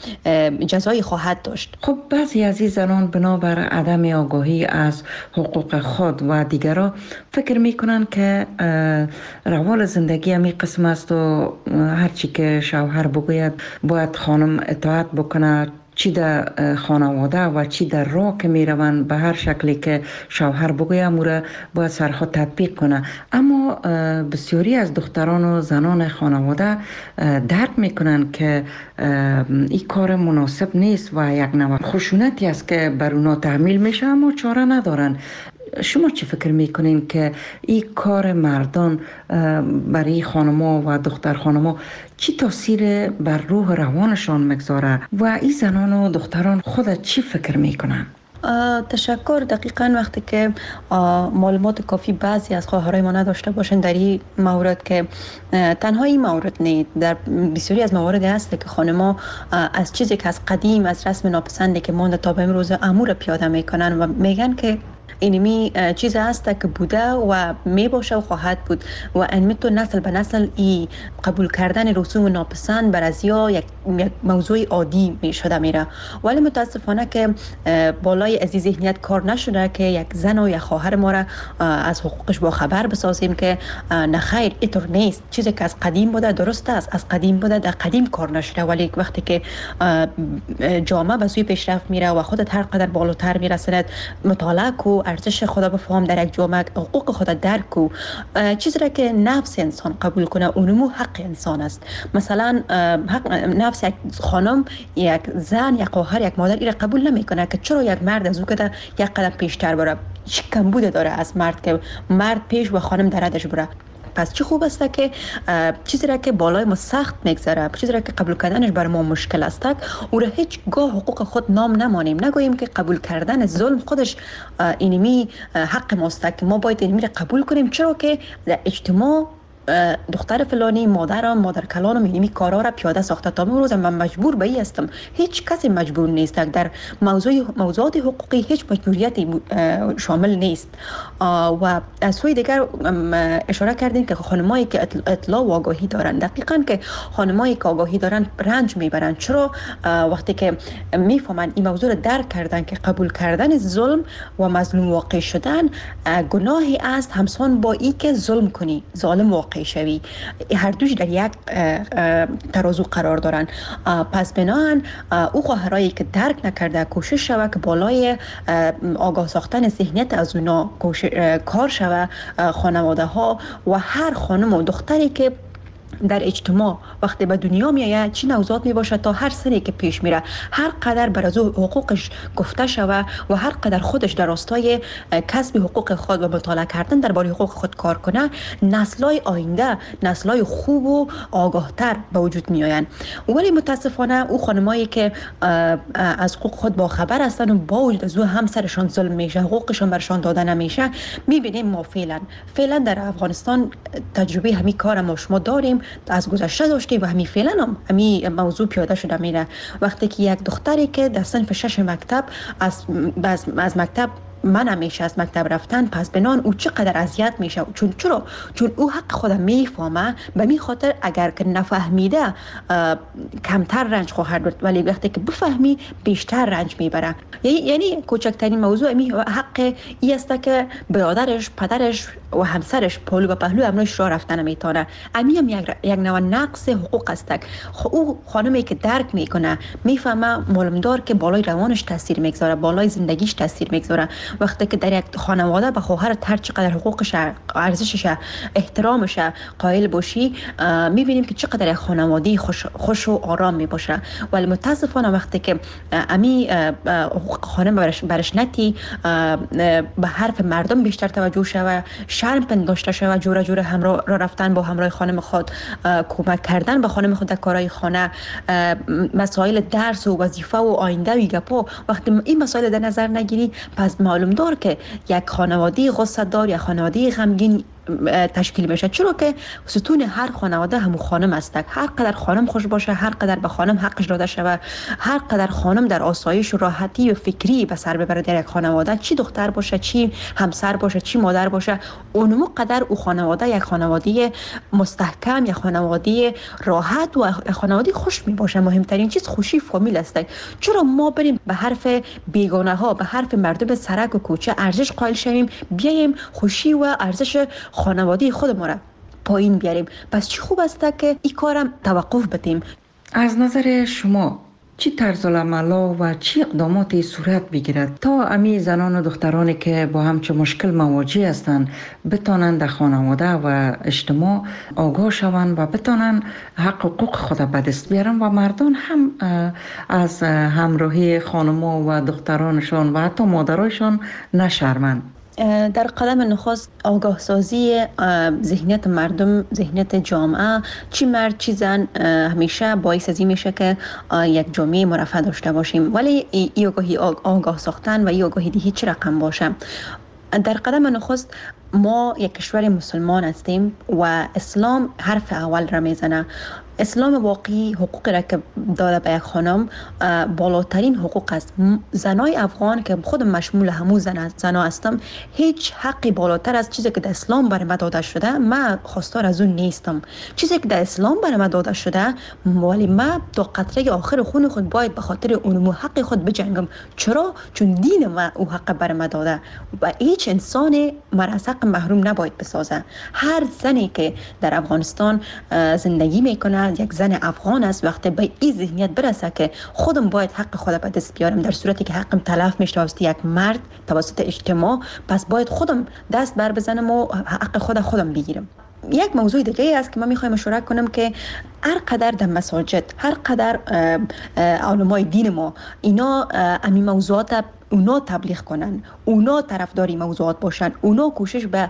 جزایی خواهد داشت. خب بعضی از این زنان بنابر عدم آگاهی از حقوق خود و دیگران فکر میکنن که روال زندگی همی قسم است و هرچی که شوهر بگوید باید خانم اطاعت بکنه، چی در خانواده و چی در راه که می روند به هر شکلی که شوهر بگوید موره باید سرها تطبیق کنه. اما بسیاری از دختران و زنان خانواده درک می کنند که این کار مناسب نیست و یک نوع خشونتی است که بر اونا تحمیل میشه، اما چاره ندارن. شما چی فکر میکنین که این کار مردان برای خانما و دختر خانما چی تاثیر بر روح روانشان میگذاره و این زنان و دختران خود چی فکر میکنن؟ تشکر. دقیقاً وقتی که معلومات کافی بعضی از خواهرای ما نداشته باشن در این مورد، که تنها این مورد نیست، در بسیاری از موارد هست که خانما از چیزی که از قدیم از رسم ناپسندی که مونده تا به امروز امور پیاده میکنن و میگن که اینمی چیز هست که بوده و می باشه و خواهد بود و اینمی تو نسل به نسل ای قبول کردن رسوم ناپسند بر از یا یک موضوع عادی می شده میره. ولی متاسفانه که بالای از این ذهنیت کار نشده که یک زن و یک خواهر ما را از حقوقش با خبر بسازیم که نه خیر اینطور نیست. چیزی که از قدیم بوده درست است، از قدیم بوده در قدیم کار نشده، ولی وقتی که جامعه به سوی پیشرفت میره و خودت هر قدر بالاتر میرسند، مطالعه کو، ارزش خدا بفهم در یک جامعه، حقوق خدا درک کو، چیزی را که نفس انسان قبول کنه اونمو حق انسان است. مثلا حق نفس یک خانم، یک زن، یک خواهر، یک مادر این را قبول نمیکنه که چرا یک مرد از او که یک قدم پیشتر بره. چی کمبود داره از مرد که مرد پیش و خانم در ردش بره. پس چه خوب است که چیزی را که بالای ما سخت میگذره، چیزی را که قبول کردنش بر ما مشکل است، او را هیچ گاه حقوق خود نام نمانیم، نگوییم که قبول کردن ظلم خودش اینمی حق ماست که ما باید اینمی را قبول کنیم، چرا که در اجتماع دختر فلانی مادرم مادر کلانم اینمی کارا را پیاده ساخته. تا امروز من مجبور به این هستم، هیچ کسی مجبور نیست. در موضوع موضوعات حقوقی هیچ مجبوریتی شامل نیست. و از سوی دیگر اشاره کردین که خانمایی که اطلاع و آگاهی دارن، دقیقاً که خانمایی که آگاهی دارن رنج میبرن. چرا؟ وقتی که میفهمن این موضوع را درک کردن که قبول کردن ظلم و مظلوم واقع شدن گناهی است همسان با این که ظلم کنی، ظالم واقع شوی. هر دوش در یک ترازو قرار دارن. پس بناهن او خواهرایی که درک نکرده کوشش شوه که بالای آگاه ساختن ذهنیت از اونا کار شوه. خانواده ها و هر خانم و دختری که در اجتماع وقتی به دنیا میآید چی نوزاد می باشه، تا هر سری که پیش میره هر قدر بر از حقوقش گفته شوه و هر قدر خودش در راستای کسب حقوق خود و مطالعه کردن درباره حقوق خود کار کنه، نسل‌های آینده نسل‌های خوب و آگاهتر به وجود میآیند. ولی متاسفانه او خانمایی که از حقوق خود با خبر هستند و با وجود از او همسرشان ظلم میشه، حقوقشان برشان داده نمیشه، میبینیم ما فعلا فعلا در افغانستان تجربه همین کار ما شما داریم، از گذشته داشتیم و همین فعلا هم همین موضوع پیاده شده میره. وقتی که یک دختری که در صنف شش مکتب از از, از مکتب من همیشه از مکتب رفتن، پس بنان او چقدر اذیت میشه. چون چرا؟ چون او حق خودم میفهمه، به می خاطر اگر که نفهمیده کمتر رنج خواهد برد، ولی وقتی که بفهمی بیشتر رنج میبره. یعنی کوچکترین موضوع می حق ای است که برادرش، پدرش و همسرش پهلو به پهلو امروز راه رفتن میتونه. امی هم یک, یک نوع نقص حقوق است. خب او خانمی که درک میکنه میفهمه معلومدار که بالای روانش تاثیر میگذاره، بالای زندگیش تاثیر میگذاره. وقتی که در یک خانواده به خواهر هر چقدر حقوقش، ارزشش، احترامش قائل باشی، میبینیم که چقدر یک خانواده خوش, خوش و آرام میباشه. ولی متاسفانه وقتی که امی حقوق خانم برش, برش نتی به حرف مردم بیشتر توجه شوه، شرم پنداشته شوه، جوره جوره همراه را رفتن با همراه خانم خود، کمک کردن به خانم خود در کارهای خانه، مسائل درس و وظیفه و آینده و گپا، وقتی این مسائل در نظر نگیری، پس معلوم دار که یک خانواده غصه دار یا خانواده غمگین تشکیل میشه. چرا که ستون هر خانواده همون خانم است. هر قدر خانم خوش باشه، هر قدر به خانم حقش داده شود، هر قدر خانم در آسایش و راحتی و فکری به سر ببره در یک خانواده، چی دختر باشه، چی همسر باشه، چی مادر باشه، اونمو قدر او خانواده یک خانواده مستحکم، یک خانواده راحت و یک خانواده خوش می باشه. مهمترین چیز خوشی فامیل است. چرا ما بریم به حرف بیگانه ها، به حرف مردم سرک و کوچه ارزش قائل شویم، بیایم خوشی و ارزش خانواده خود ما را پایین بیاریم؟ پس چی خوب است که این کارم توقف بدیم. از نظر شما چی طرز العمل و چی اقداماتی صورت بگیرد تا امی زنان و دخترانی که با همچه مشکل مواجه هستند بتانند در خانواده و اجتماع آگاه شوند و بتانند حق حقوق خود به دست بیارن و مردان هم از همراهی خانما و دخترانشان و حتی مادرایشان نشرمند؟ در قدم نخست آگاه سازی ذهنیت مردم، ذهنیت جامعه، چی مرد چی زن، همیشه باعث از این میشه که یک جامعه مرفه داشته باشیم. ولی این آگاهی آگاه ساختن و این آگاهی دیگه چه رقم باشه؟ در قدم نخست ما یک کشور مسلمان هستیم و اسلام حرف اول را میزنه. اسلام واقعی حقوق را که داده به یک خانم بالاترین حقوق است. زنای افغان که خود مشمول همون زن زنا هستم، هیچ حقی بالاتر از چیزی که در اسلام برای ما داده شده من خواستار از اون نیستم. چیزی که در اسلام برای ما داده شده، ولی من تا قطره آخر خون خود باید به خاطر اون حق خود بجنگم. چرا؟ چون دین ما او حق برای ما داده و هیچ انسان مرا محروم نباید بسازه. هر زنی که در افغانستان زندگی میکنه یک زن افغان است. وقتی به این ذهنیت برسه که خودم باید حق خودم به دست بیارم، در صورتی که حقم تلف میشه توسط یک مرد، توسط اجتماع، پس باید خودم دست بر بزنم و حق خودم خودم بگیرم. یک موضوع دیگه است که من میخوایم اشاره کنم که هر قدر در مساجد، هر قدر علمای دین ما اینا امی موضوعات اونا تبلیغ کنن، اونا طرفداری موضوعات باشن، اونا کوشش به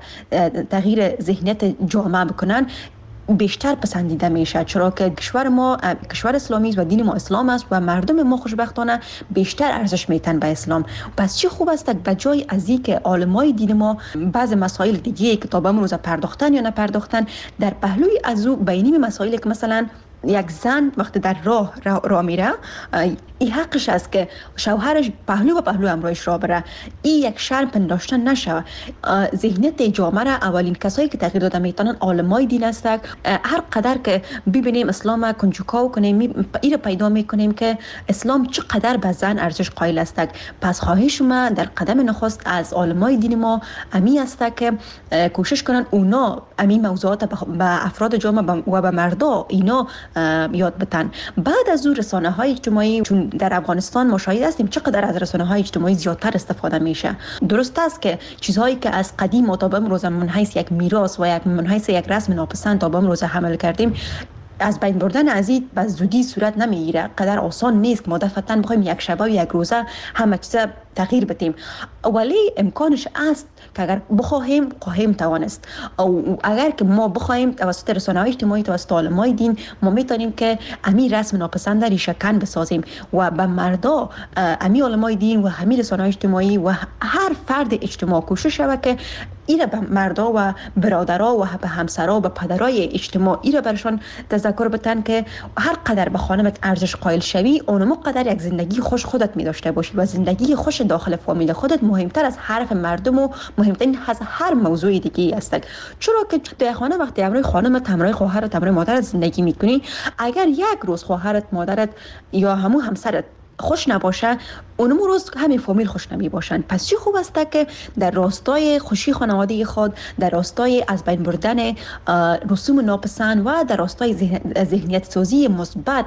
تغییر ذهنیت جامعه بکنن، بیشتر پسندیده میشه، چرا که کشور ما کشور اسلامی است و دین ما اسلام است و مردم ما خوشبختانه بیشتر ارزش میتن به اسلام. پس چه خوب است به جای از این که عالمای دین ما بعض مسائل دیگه که تا به امروز پرداختن یا نپرداختن، در پهلوی از او بینیم مسائلی که مثلا یک زن وقتی در راه را, را میره، این حقش است که شوهرش پهلو و پهلو همراهش را بره. این یک شرم پنداشته نشه. ذهنیت جامعه را اولین کسایی که تغییر داده میتونن عالمای دین هستند. هر قدر که ببینیم اسلام کنجکاو کنیم، این پیدا میکنیم که اسلام چقدر به زن ارزش قائل است. پس خواهش ما در قدم نخست از عالمای دین ما امی است که کوشش کنن اونا امی موضوعات به افراد جامعه و به مردا اینا یاد بتن. بعد از اون رسانه های اجتماعی، چون در افغانستان ما شاهد هستیم چقدر از رسانه های اجتماعی زیادتر استفاده میشه. درست است که چیزهایی که از قدیم تا به امروز من حیث یک میراث و یک من حیث یک رسم ناپسند تا به امروز حمل کردیم، از بین بردن از این به زودی صورت نمیگیره. قدر آسان نیست که ما دفعتاً بخوایم یک شبه و یک روزه همه چیز تغییر بدیم، ولی امکانش است که اگر بخواهیم خواهیم توانست. او اگر که ما بخواهیم توسط رسانه‌های اجتماعی، توسط عالمای دین، ما میتونیم که امی رسم ناپسند ریشه کن بسازیم و به مردا امی عالمای دین و همین رسانه‌های اجتماعی و هر فرد اجتماع کوشش شود که ایره به مردا و برادرها و به همسرها و به پدرای اجتماع ایره برشان تذکر بتن که هر قدر به خانمت ارزش قائل شوی، اونم قدر یک زندگی خوش خودت می داشته باشی و زندگی خوش داخل فامیل خودت مهمتر از حرف مردم و مهمترین از هر موضوع دیگه است. چرا که در خانه وقتی همراه خانمت، همراه خواهرت، همراه مادرت زندگی میکنی، اگر یک روز خواهرت، مادرت یا همون همسرت خوش نباشه، اونم روز همین فامیل خوش نمی باشند. پس چه خوب است که در راستای خوشی خانواده خود، در راستای از بین بردن رسوم ناپسند و در راستای ذهنیت سازی مثبت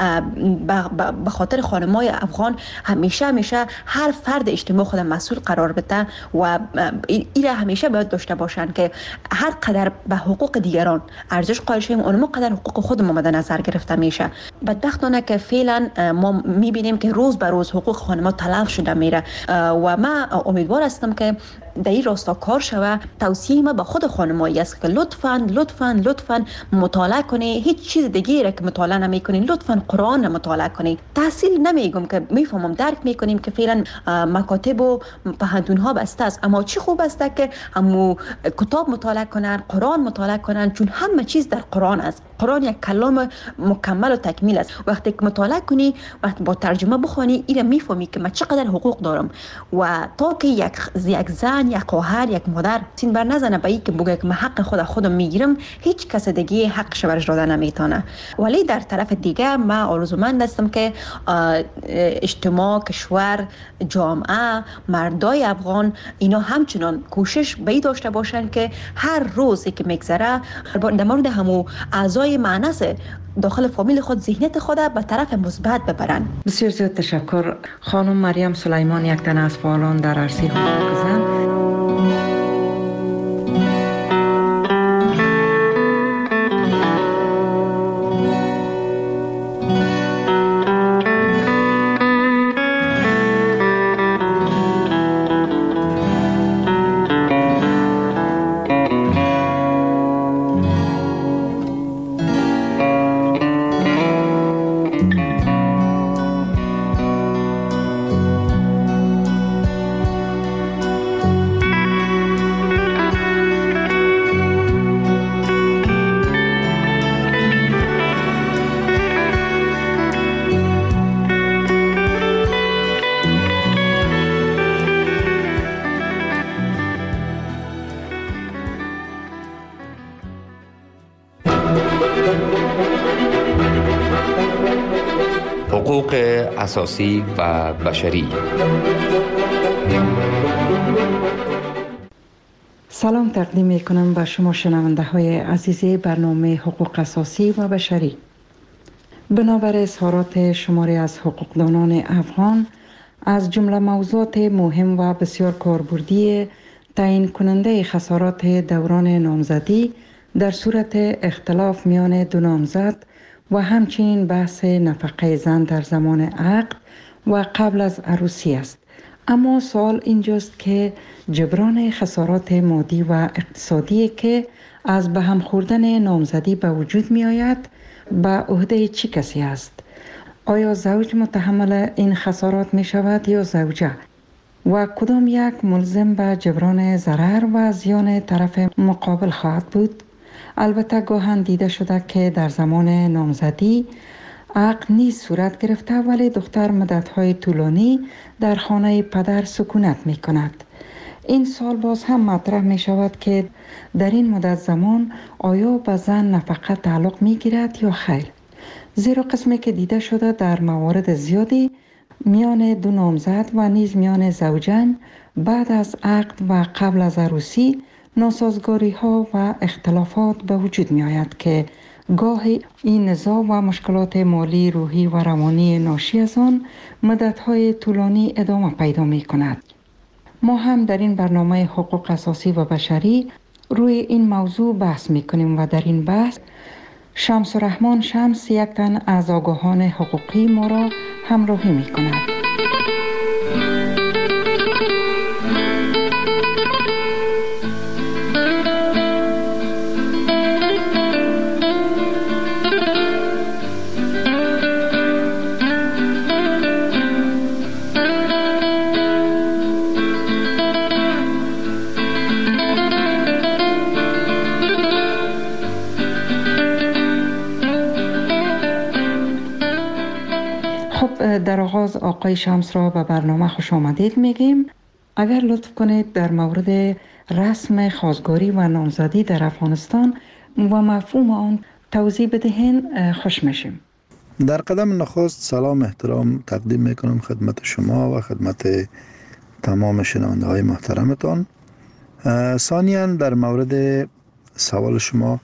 به خاطر خانمای افغان همیشه همیشه هر فرد اجتماع خود مسئول قرار بده و ایره همیشه باید داشته باشند که هر قدر به حقوق دیگران ارزش قائل شویم، اونم قدر حقوق خودمون مد نظر گرفته میشه. بدبختانه که فعلا ما میبینیم که روز به روز حقوق خانم‌ها تلف شده میره و من امیدوار هستم که در این راستا کار شوه. توصیه ما به خود خانمایی است که لطفاً لطفاً لطفاً مطالعه کنید. هیچ چیز دیگه را که مطالعه نمی‌کنین لطفاً قرآن را مطالعه کنید. تحصیل نمیگم که میفهمم، درک میکنیم که فعلا مکاتب و پهنتون‌ها بسته است، اما چی خوب است که همو کتاب مطالعه کنن، قرآن مطالعه کنن، چون همه چیز در قرآن است. قرآن یک کلام مکمل و تکمیل است. وقتی که مطالعه کنی، وقتی با ترجمه بخونی، اینا میفهمی که من چقدر حقوق دارم و تا که یک یک زن، یک خواهر، یک مادر سین بر نزنه به این که بگه که من حق خود خودم میگیرم، هیچ کس دیگه حقش برش داده نمیتونه. ولی در طرف دیگه من آرزومند هستم که اجتماع، کشور، جامعه، مردای افغان اینا همچنان کوشش به داشته باشن که هر روزی که میگذره در مورد همو اعضای معنس داخل فامیل خود ذهنیت خود به طرف مثبت ببرن. بسیار زیاد تشکر. خانم مریم سلیمان، یک تن از فعالان در عرصه حقوق زن. حقوق اساسی و بشری. سلام تقدیم می کنم به شما شنونده های عزیز برنامه حقوق اساسی و بشری. بنابر اظهارات شماری از حقوقدانان افغان، از جمله موضوعات مهم و بسیار کاربردی تعیین کننده خسارات دوران نامزدی در صورت اختلاف میان دو نامزد و همچنین بحث نفقه زن در زمان عقد و قبل از عروسی است. اما سوال اینجاست که جبران خسارات مادی و اقتصادی که از به هم خوردن نامزدی به وجود می آید به عهده چه کسی است؟ آیا زوج متحمل این خسارات می شود یا زوجه؟ و کدام یک ملزم به جبران ضرر و زیان طرف مقابل خواهد بود؟ البته گاهن دیده شده که در زمان نامزدی عقد نیز صورت گرفته ولی دختر مدت‌های طولانی در خانه پدر سکونت می کند. این سال باز هم مطرح می شود که در این مدت زمان آیا به زن نفقه تعلق می گیرد یا خیر؟ زیرا قسمی که دیده شده در موارد زیادی میان دو نامزد و نیز میان زوجین بعد از عقد و قبل از عروسی ناسازگاری ها و اختلافات به وجود می آید که گاهی این نزاع و مشکلات مالی، روحی و روانی ناشی از آن مدت‌های طولانی ادامه پیدا می کند. ما هم در این برنامه حقوق اساسی و بشری روی این موضوع بحث می کنیم و در این بحث شمس الرحمن شمس یک تن از آگاهان حقوقی ما را همراهی می کند. در آغاز آقای شمس را به برنامه خوش آمدید میگیم. اگر لطف کنید در مورد رسم خواستگاری و نامزدی در افغانستان و مفهوم آن توضیح بدهین خوش میشیم. در قدم نخست سلام احترام تقدیم میکنم خدمت شما و خدمت تمام شنونده های محترمتان. ثانیاً در مورد سوال شما،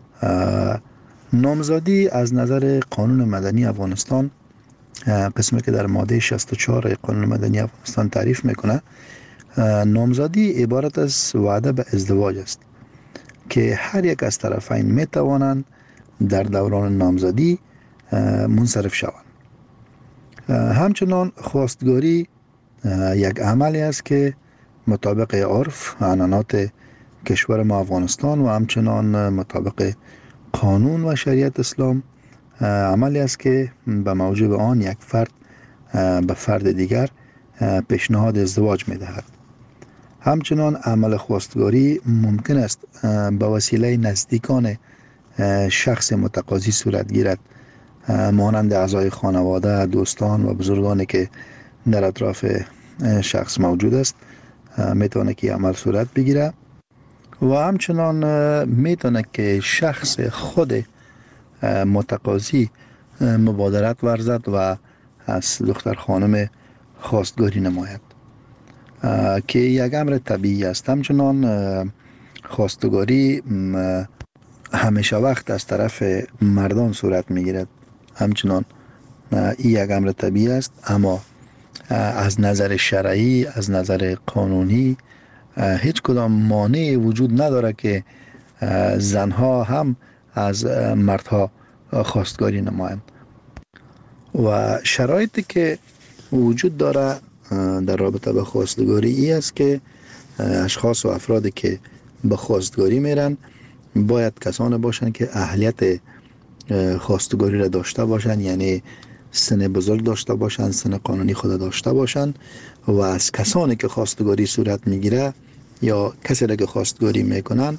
نامزدی از نظر قانون مدنی افغانستان، قسمی که در ماده شصت و چهار قانون مدنی افغانستان تعریف میکنه، نامزدی عبارت از وعده به ازدواج است که هر یک از طرفین میتوانند در دوران نامزدی منصرف شوند. همچنان خواستگاری یک عملی است که مطابق عرف عنعنات کشور ما افغانستان و همچنان مطابق قانون و شریعت اسلام عملی است که به موجب آن یک فرد به فرد دیگر پیشنهاد ازدواج می دهد. همچنان عمل خواستگاری ممکن است به وسیله نزدیکان شخص متقاضی صورت گیرد، مانند اعضای خانواده، دوستان و بزرگانی که در اطراف شخص موجود است میتونه که عمل صورت بگیره و همچنان میتونه که شخص خود متقاضی مبادرت ورزد و از دختر خانم خواستگاری نماید که یک امر طبیعی است. همچنان خواستگاری همیشه وقت از طرف مردان صورت میگیرد، همچنان این یک امر طبیعی است، اما از نظر شرعی، از نظر قانونی هیچ کدام مانعی وجود نداره که زنها هم از مردها خواستگاری نمایند. و شرایطی که وجود داره در رابطه با خواستگاری ای است که اشخاص و افرادی که به خواستگاری میرن باید کسانی باشند که اهلیت خواستگاری را داشته باشند، یعنی سن بزرگ داشته باشند، سن قانونی خود داشته باشند و از کسانی که خواستگاری صورت میگیره یا کسی را که خواستگاری میکنن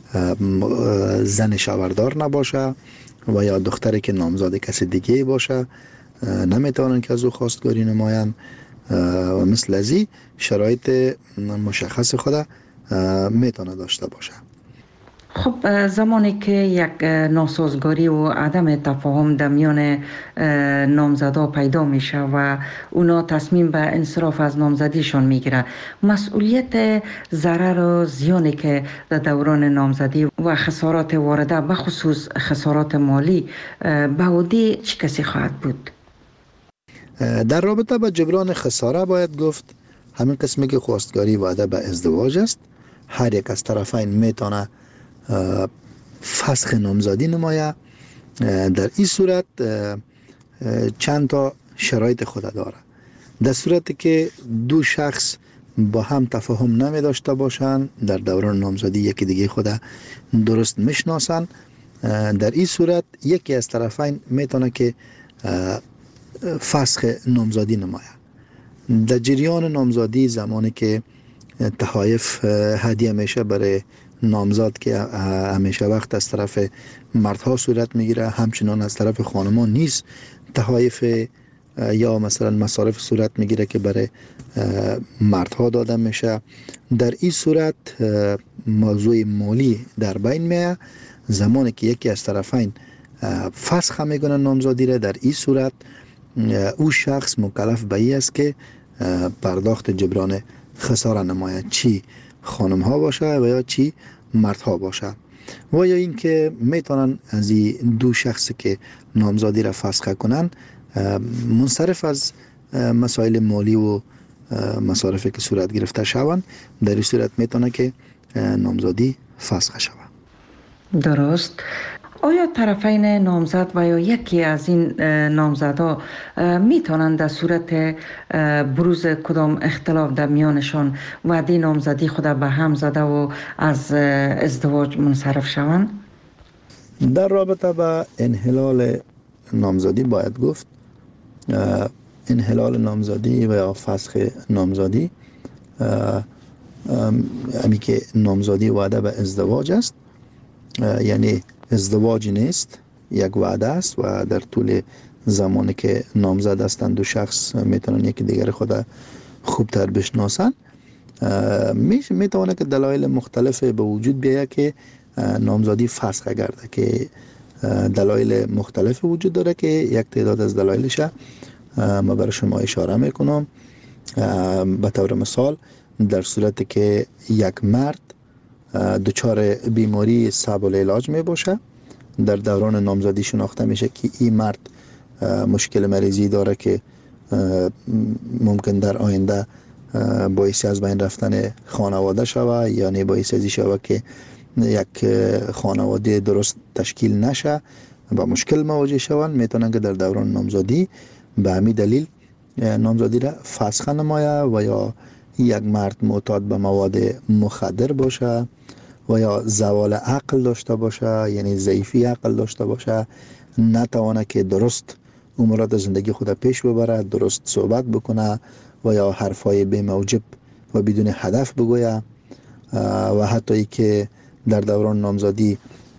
زن شوهردار نباشه و یا دختری که نامزد کسی دیگه باشه نمیتونن که از او خواستگاری نمایند و مثل ازی شرایط مشخص خود میتونه داشته باشه. خب زمانی که یک ناسازگاری و عدم تفاهم در میان نامزدا پیدا میشه و اونا تصمیم به انصراف از نامزدیشون میگیره، مسئولیت ضرر و زیانی که در دوران نامزدی و خسارات وارده به خصوص خسارات مالی به عهده چه کسی خواهد بود؟ در رابطه با جبران خساره باید گفت همین قسمی که خواستگاری وعده به ازدواج است، هر یک از طرفین میتونه فسخ نامزدی نمایه. در این صورت چند تا شرایط خود داره. در صورتی که دو شخص با هم تفاهم نمی داشته باشند، در دوران نامزدی یکی دیگه خود درست میشناسن، در این صورت یکی از طرفین میتونه که فسخ نامزدی نماید. در جریان نامزدی زمانی که تحایف هدیه میشه برای نامزد که همیشه وقت از طرف مردها صورت میگیره، همچنان از طرف خانمان نیز تحایف یا مثلا مصارف صورت میگیره که برای مردها داده میشه. در این صورت موضوع مالی در بین میه. زمانی که یکی از طرفین فسخ میکنه نامزدی را، در این صورت او شخص مکلف به این است که پرداخت جبران خساره نماید، چی خانم ها باشه و یا چی مردها باشه. و یا اینکه میتونن از این دو شخص که نامزدی را فسخ کنن منصرف از مسائل مالی و مصارفی که صورت گرفته شوند، در این صورت میتونه که نامزدی فسخ شود. درست. آیا طرفین نامزد و یا یکی از این نامزدها میتونند در صورت بروز کدام اختلاف در میانشان وعده نامزدی خود به هم زده و از ازدواج منصرف شوند؟ در رابطه با انحلال نامزدی باید گفت انحلال نامزدی و یا فسخ نامزدی امی که نامزدی وعده به ازدواج است، یعنی ازدواج نیست، یک وعده است و در طول زمانی که نامزد هستند دو شخص میتونن یکی دیگر خود خوبتر بشناسن. میتونه که دلایل مختلف به وجود بیاید که نامزدی فسخ گرده، که دلایل مختلف وجود داره که یک تعداد از دلایلش ما برای شما اشاره میکنم. به طور مثال در صورتی که یک مرد دچار بیماری صعب العلاج می باشه، در دوران نامزدی شناخته میشه که این مرد مشکل مریضی داره که ممکن در آینده باعث از بین رفتن خانواده شوه، یعنی باعث ازی شوه که یک خانواده درست تشکیل نشه و مشکل مواجه شوند، میتونن که در دوران نامزدی به همین دلیل نامزدی را فسخ نماید. و یا یک مرد معتاد به مواد مخدر باشه و یا زوال عقل داشته باشه، یعنی ضعیفی عقل داشته باشه، نتوانه که درست امورات زندگی خود پیش ببره، درست صحبت بکنه و یا حرفای بی موجب و بدون هدف بگویه، و حتی ای که در دوران نامزدی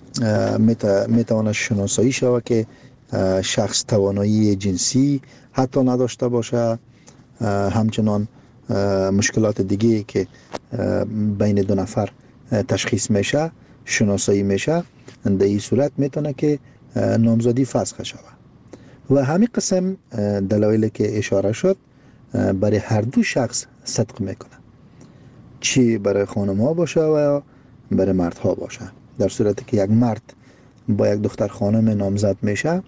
میتواند شناسایی شود که شخص توانایی جنسی حتی نداشته باشه، همچنان مشکلات دیگه که بین دو نفر تشخیص میشه شناسایی میشه، در این صورت میتونه که نامزدی فسخ شود. و همین قسم دلایلی که اشاره شد برای هر دو شخص صدق میکنه، چی برای خانم ها باشه و برای مرد ها باشه. در صورتی که یک مرد با یک دختر خانم نامزد میشه،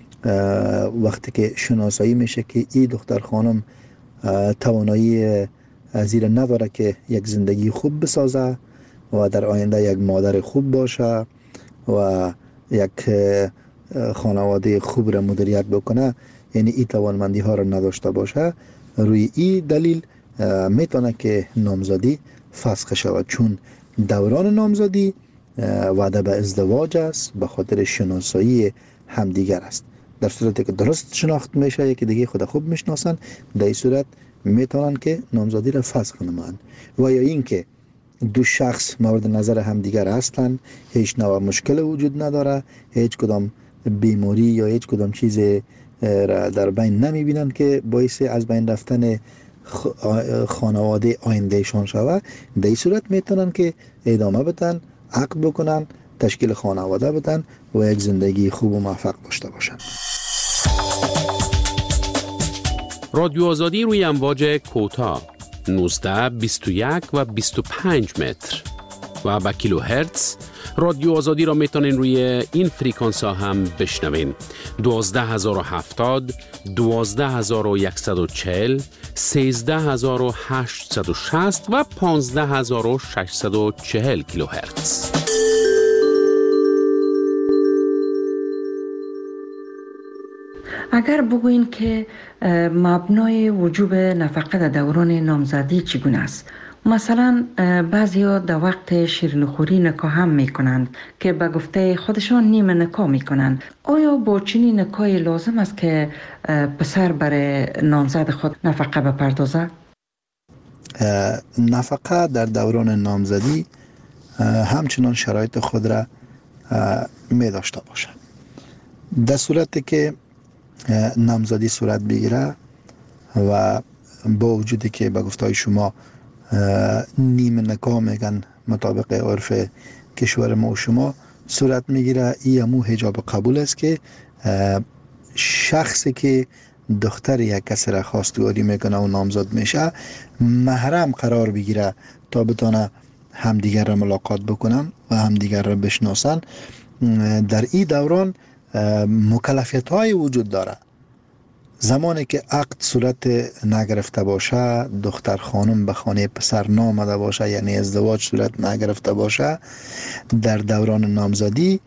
وقتی که شناسایی میشه که این دختر خانم توانایی زیر نداره که یک زندگی خوب بسازه و در آینده یک مادر خوب باشه و یک خانواده خوب را مدیریت بکنه، یعنی این توانمندی ها را نداشته باشه، روی این دلیل میتونه که نامزدی فسخ شود، چون دوران نامزدی وعده به ازدواج است، به خاطر شناسایی همدیگر است. در صورتی که درست شناخت میشه، یکی دیگه خود خوب میشناسن، در این صورت میتونن که نامزدی را فسخ نمایند. و یا اینکه دو شخص مورد نظر همدیگر هستند، هیچ نوع مشکل وجود نداره، هیچ کدام بیماری یا هیچ کدام چیز را در بین نمیبینن که باعث از بین رفتن خانواده آیندهشان شود، در این صورت میتونن که ادامه بدن، عقد بکنن، تشکیل خانواده بدن و یک زندگی خوب و موفق داشته باشن. رادیو آزادی روی امواج کوتاه نوزده، بیست و یک و بیست و پنج متر و با کیلو هرتز. رادیو آزادی را میتونین روی این فریکانس ها هم بشنوین: دوازده هزار و هفتاد، دوازده هزار و صد و چهل، سیزده هزار و هشتصد و شصت و پانزده هزار و ششصد و چهل کیلو هرتز. اگر بگوین که مبنای وجوب نفقه در دوران نامزدی چگونه است؟ مثلا بعضیا در وقت شیرینیخوری نکاح هم میکنند که به گفته خودشان نیمه نکاح میکنند. آیا با چنین نکاحی لازم است که پسر برای نامزد خود نفقه بپردازد؟ نفقه در دوران نامزدی همچنان شرایط خود را می داشته باشد. در صورتی که نامزدی صورت بگیره و با وجودی که به گفته شما نیمه نکاح میگن مطابق عرف کشور ما و شما صورت میگیره، این همون حجاب قبول است که شخصی که دختر یک کسی را خواستگاری میکنه و نامزد میشه محرم قرار بگیره تا بتونه همدیگر را ملاقات بکنن و همدیگر را بشناسن. در این دوران مکلفیت های وجود داره. زمانی که عقد صورت نگرفته باشه، دختر خانم به خانه پسر نامده باشه، یعنی ازدواج صورت نگرفته باشه، در دوران نامزدی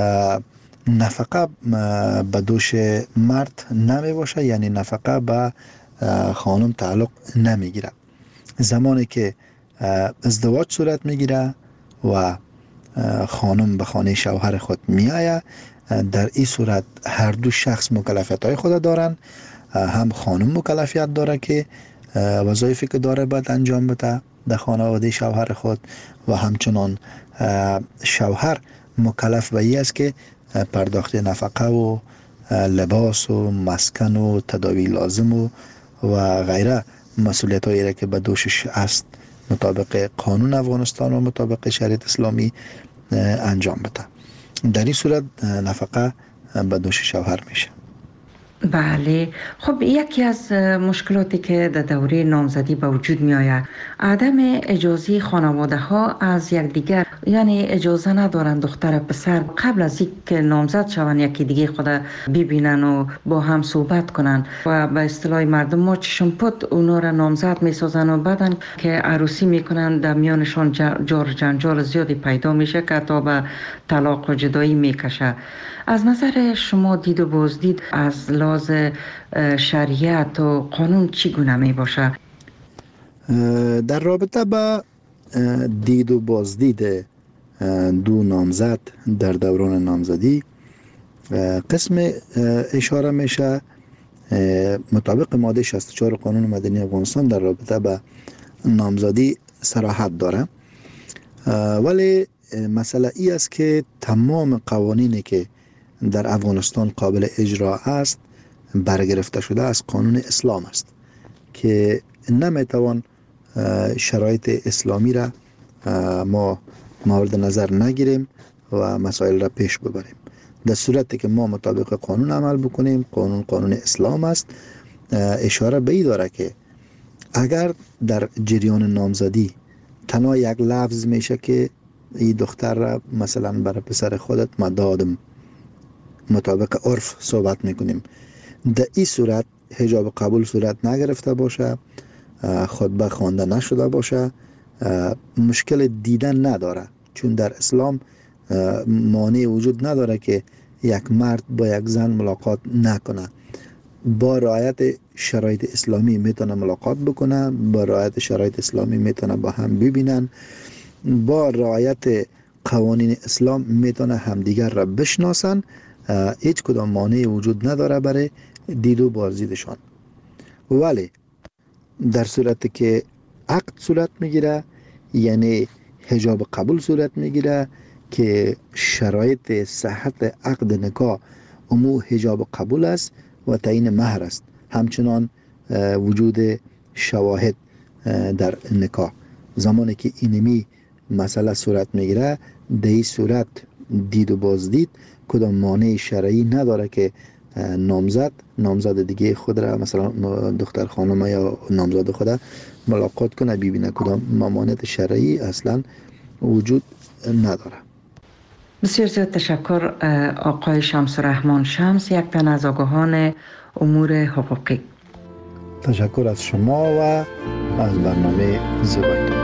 نفقه به دوش مرد نمی باشه، یعنی نفقه به خانم تعلق نمیگیره. زمانی که ازدواج صورت میگیره و خانم به خانه شوهر خود میآید، در این صورت هر دو شخص مکلفیت های خود دارن. هم خانم مکلفیت داره که وظایفی که داره باید انجام بده در خانواده شوهر خود و همچنان شوهر مکلف به این است که پرداخت نفقه و لباس و مسکن و تداوی لازم و و غیره مسئولیت هایی را که به دوشش است مطابق قانون افغانستان و مطابق شریعت اسلامی انجام بده. در این صورت نفقه به دوش شوهر میشه. بله، خب یکی از مشکلاتی که در دوره نامزدی به وجود می آید عدم اجازه خانواده ها از یکدیگر، یعنی اجازه ندارند دختر پسر قبل از اینکه نامزد شوند یکی دیگه خود ببینن و با هم صحبت کنن و به اصطلاح مردم ما چشم پد اونا را نامزد می سازن و بعدن که عروسی میکنن در میانشان جار جنجال زیادی پیدا میشه که تا به طلاق و جدایی میکشه. از نظر شما دید و بازدید از لحاظ شریعت و قانون چگونه می باشه؟ در رابطه با دید و بازدید دو نامزد در دوران نامزدی قسم اشاره میشه مطابق ماده شصت و چهار قانون مدنی افغانستان در رابطه با نامزدی صراحت داره، ولی مسئله ای است که تمام قوانینی که در افغانستان قابل اجرا است برگرفته شده از قانون اسلام است که نمیتوان شرایط اسلامی را ما مورد نظر نگیریم و مسائل را پیش ببریم. در صورتی که ما مطابق قانون عمل بکنیم، قانون قانون اسلام است، اشاره به این داره که اگر در جریان نامزدی تنها یک لفظ میشه که این دختر را مثلا برای پسر خودت مدادم مطابق عرف صحبت میکنیم، در این صورت حجاب قبول صورت نگرفته باشه، خطبه خوانده نشده باشه، مشکل دیدن نداره، چون در اسلام مانع وجود نداره که یک مرد با یک زن ملاقات نکنه. با رعایت شرایط اسلامی میتونه ملاقات بکنه، با رعایت شرایط اسلامی میتونه با هم ببینن، با رعایت قوانین اسلام میتونه همدیگر را بشناسن. هیچ کدام مانع وجود نداره برای دید و بازدیدشان. ولی در صورتی که عقد صورت میگیره، یعنی حجاب قبول صورت میگیره که شرایط صحت عقد نکاح امو حجاب قبول است و تعیین مهر است، همچنان وجود شواهد در نکاح. زمانی که اینمی مسئله صورت میگیره، در این صورت دید و بازدید کدام مانع شرعی نداره که نامزد نامزد دیگه خود را مثلا دختر خانم یا نامزد خود ملاقات کنه ببینه، کدام ممانعت شرعی اصلا وجود نداره. بسیار زیاد تشکر آقای شمس الرحمن شمس، یک تن از آگاهان امور حقوقی. تشکر از شما و از برنامه زیبایی.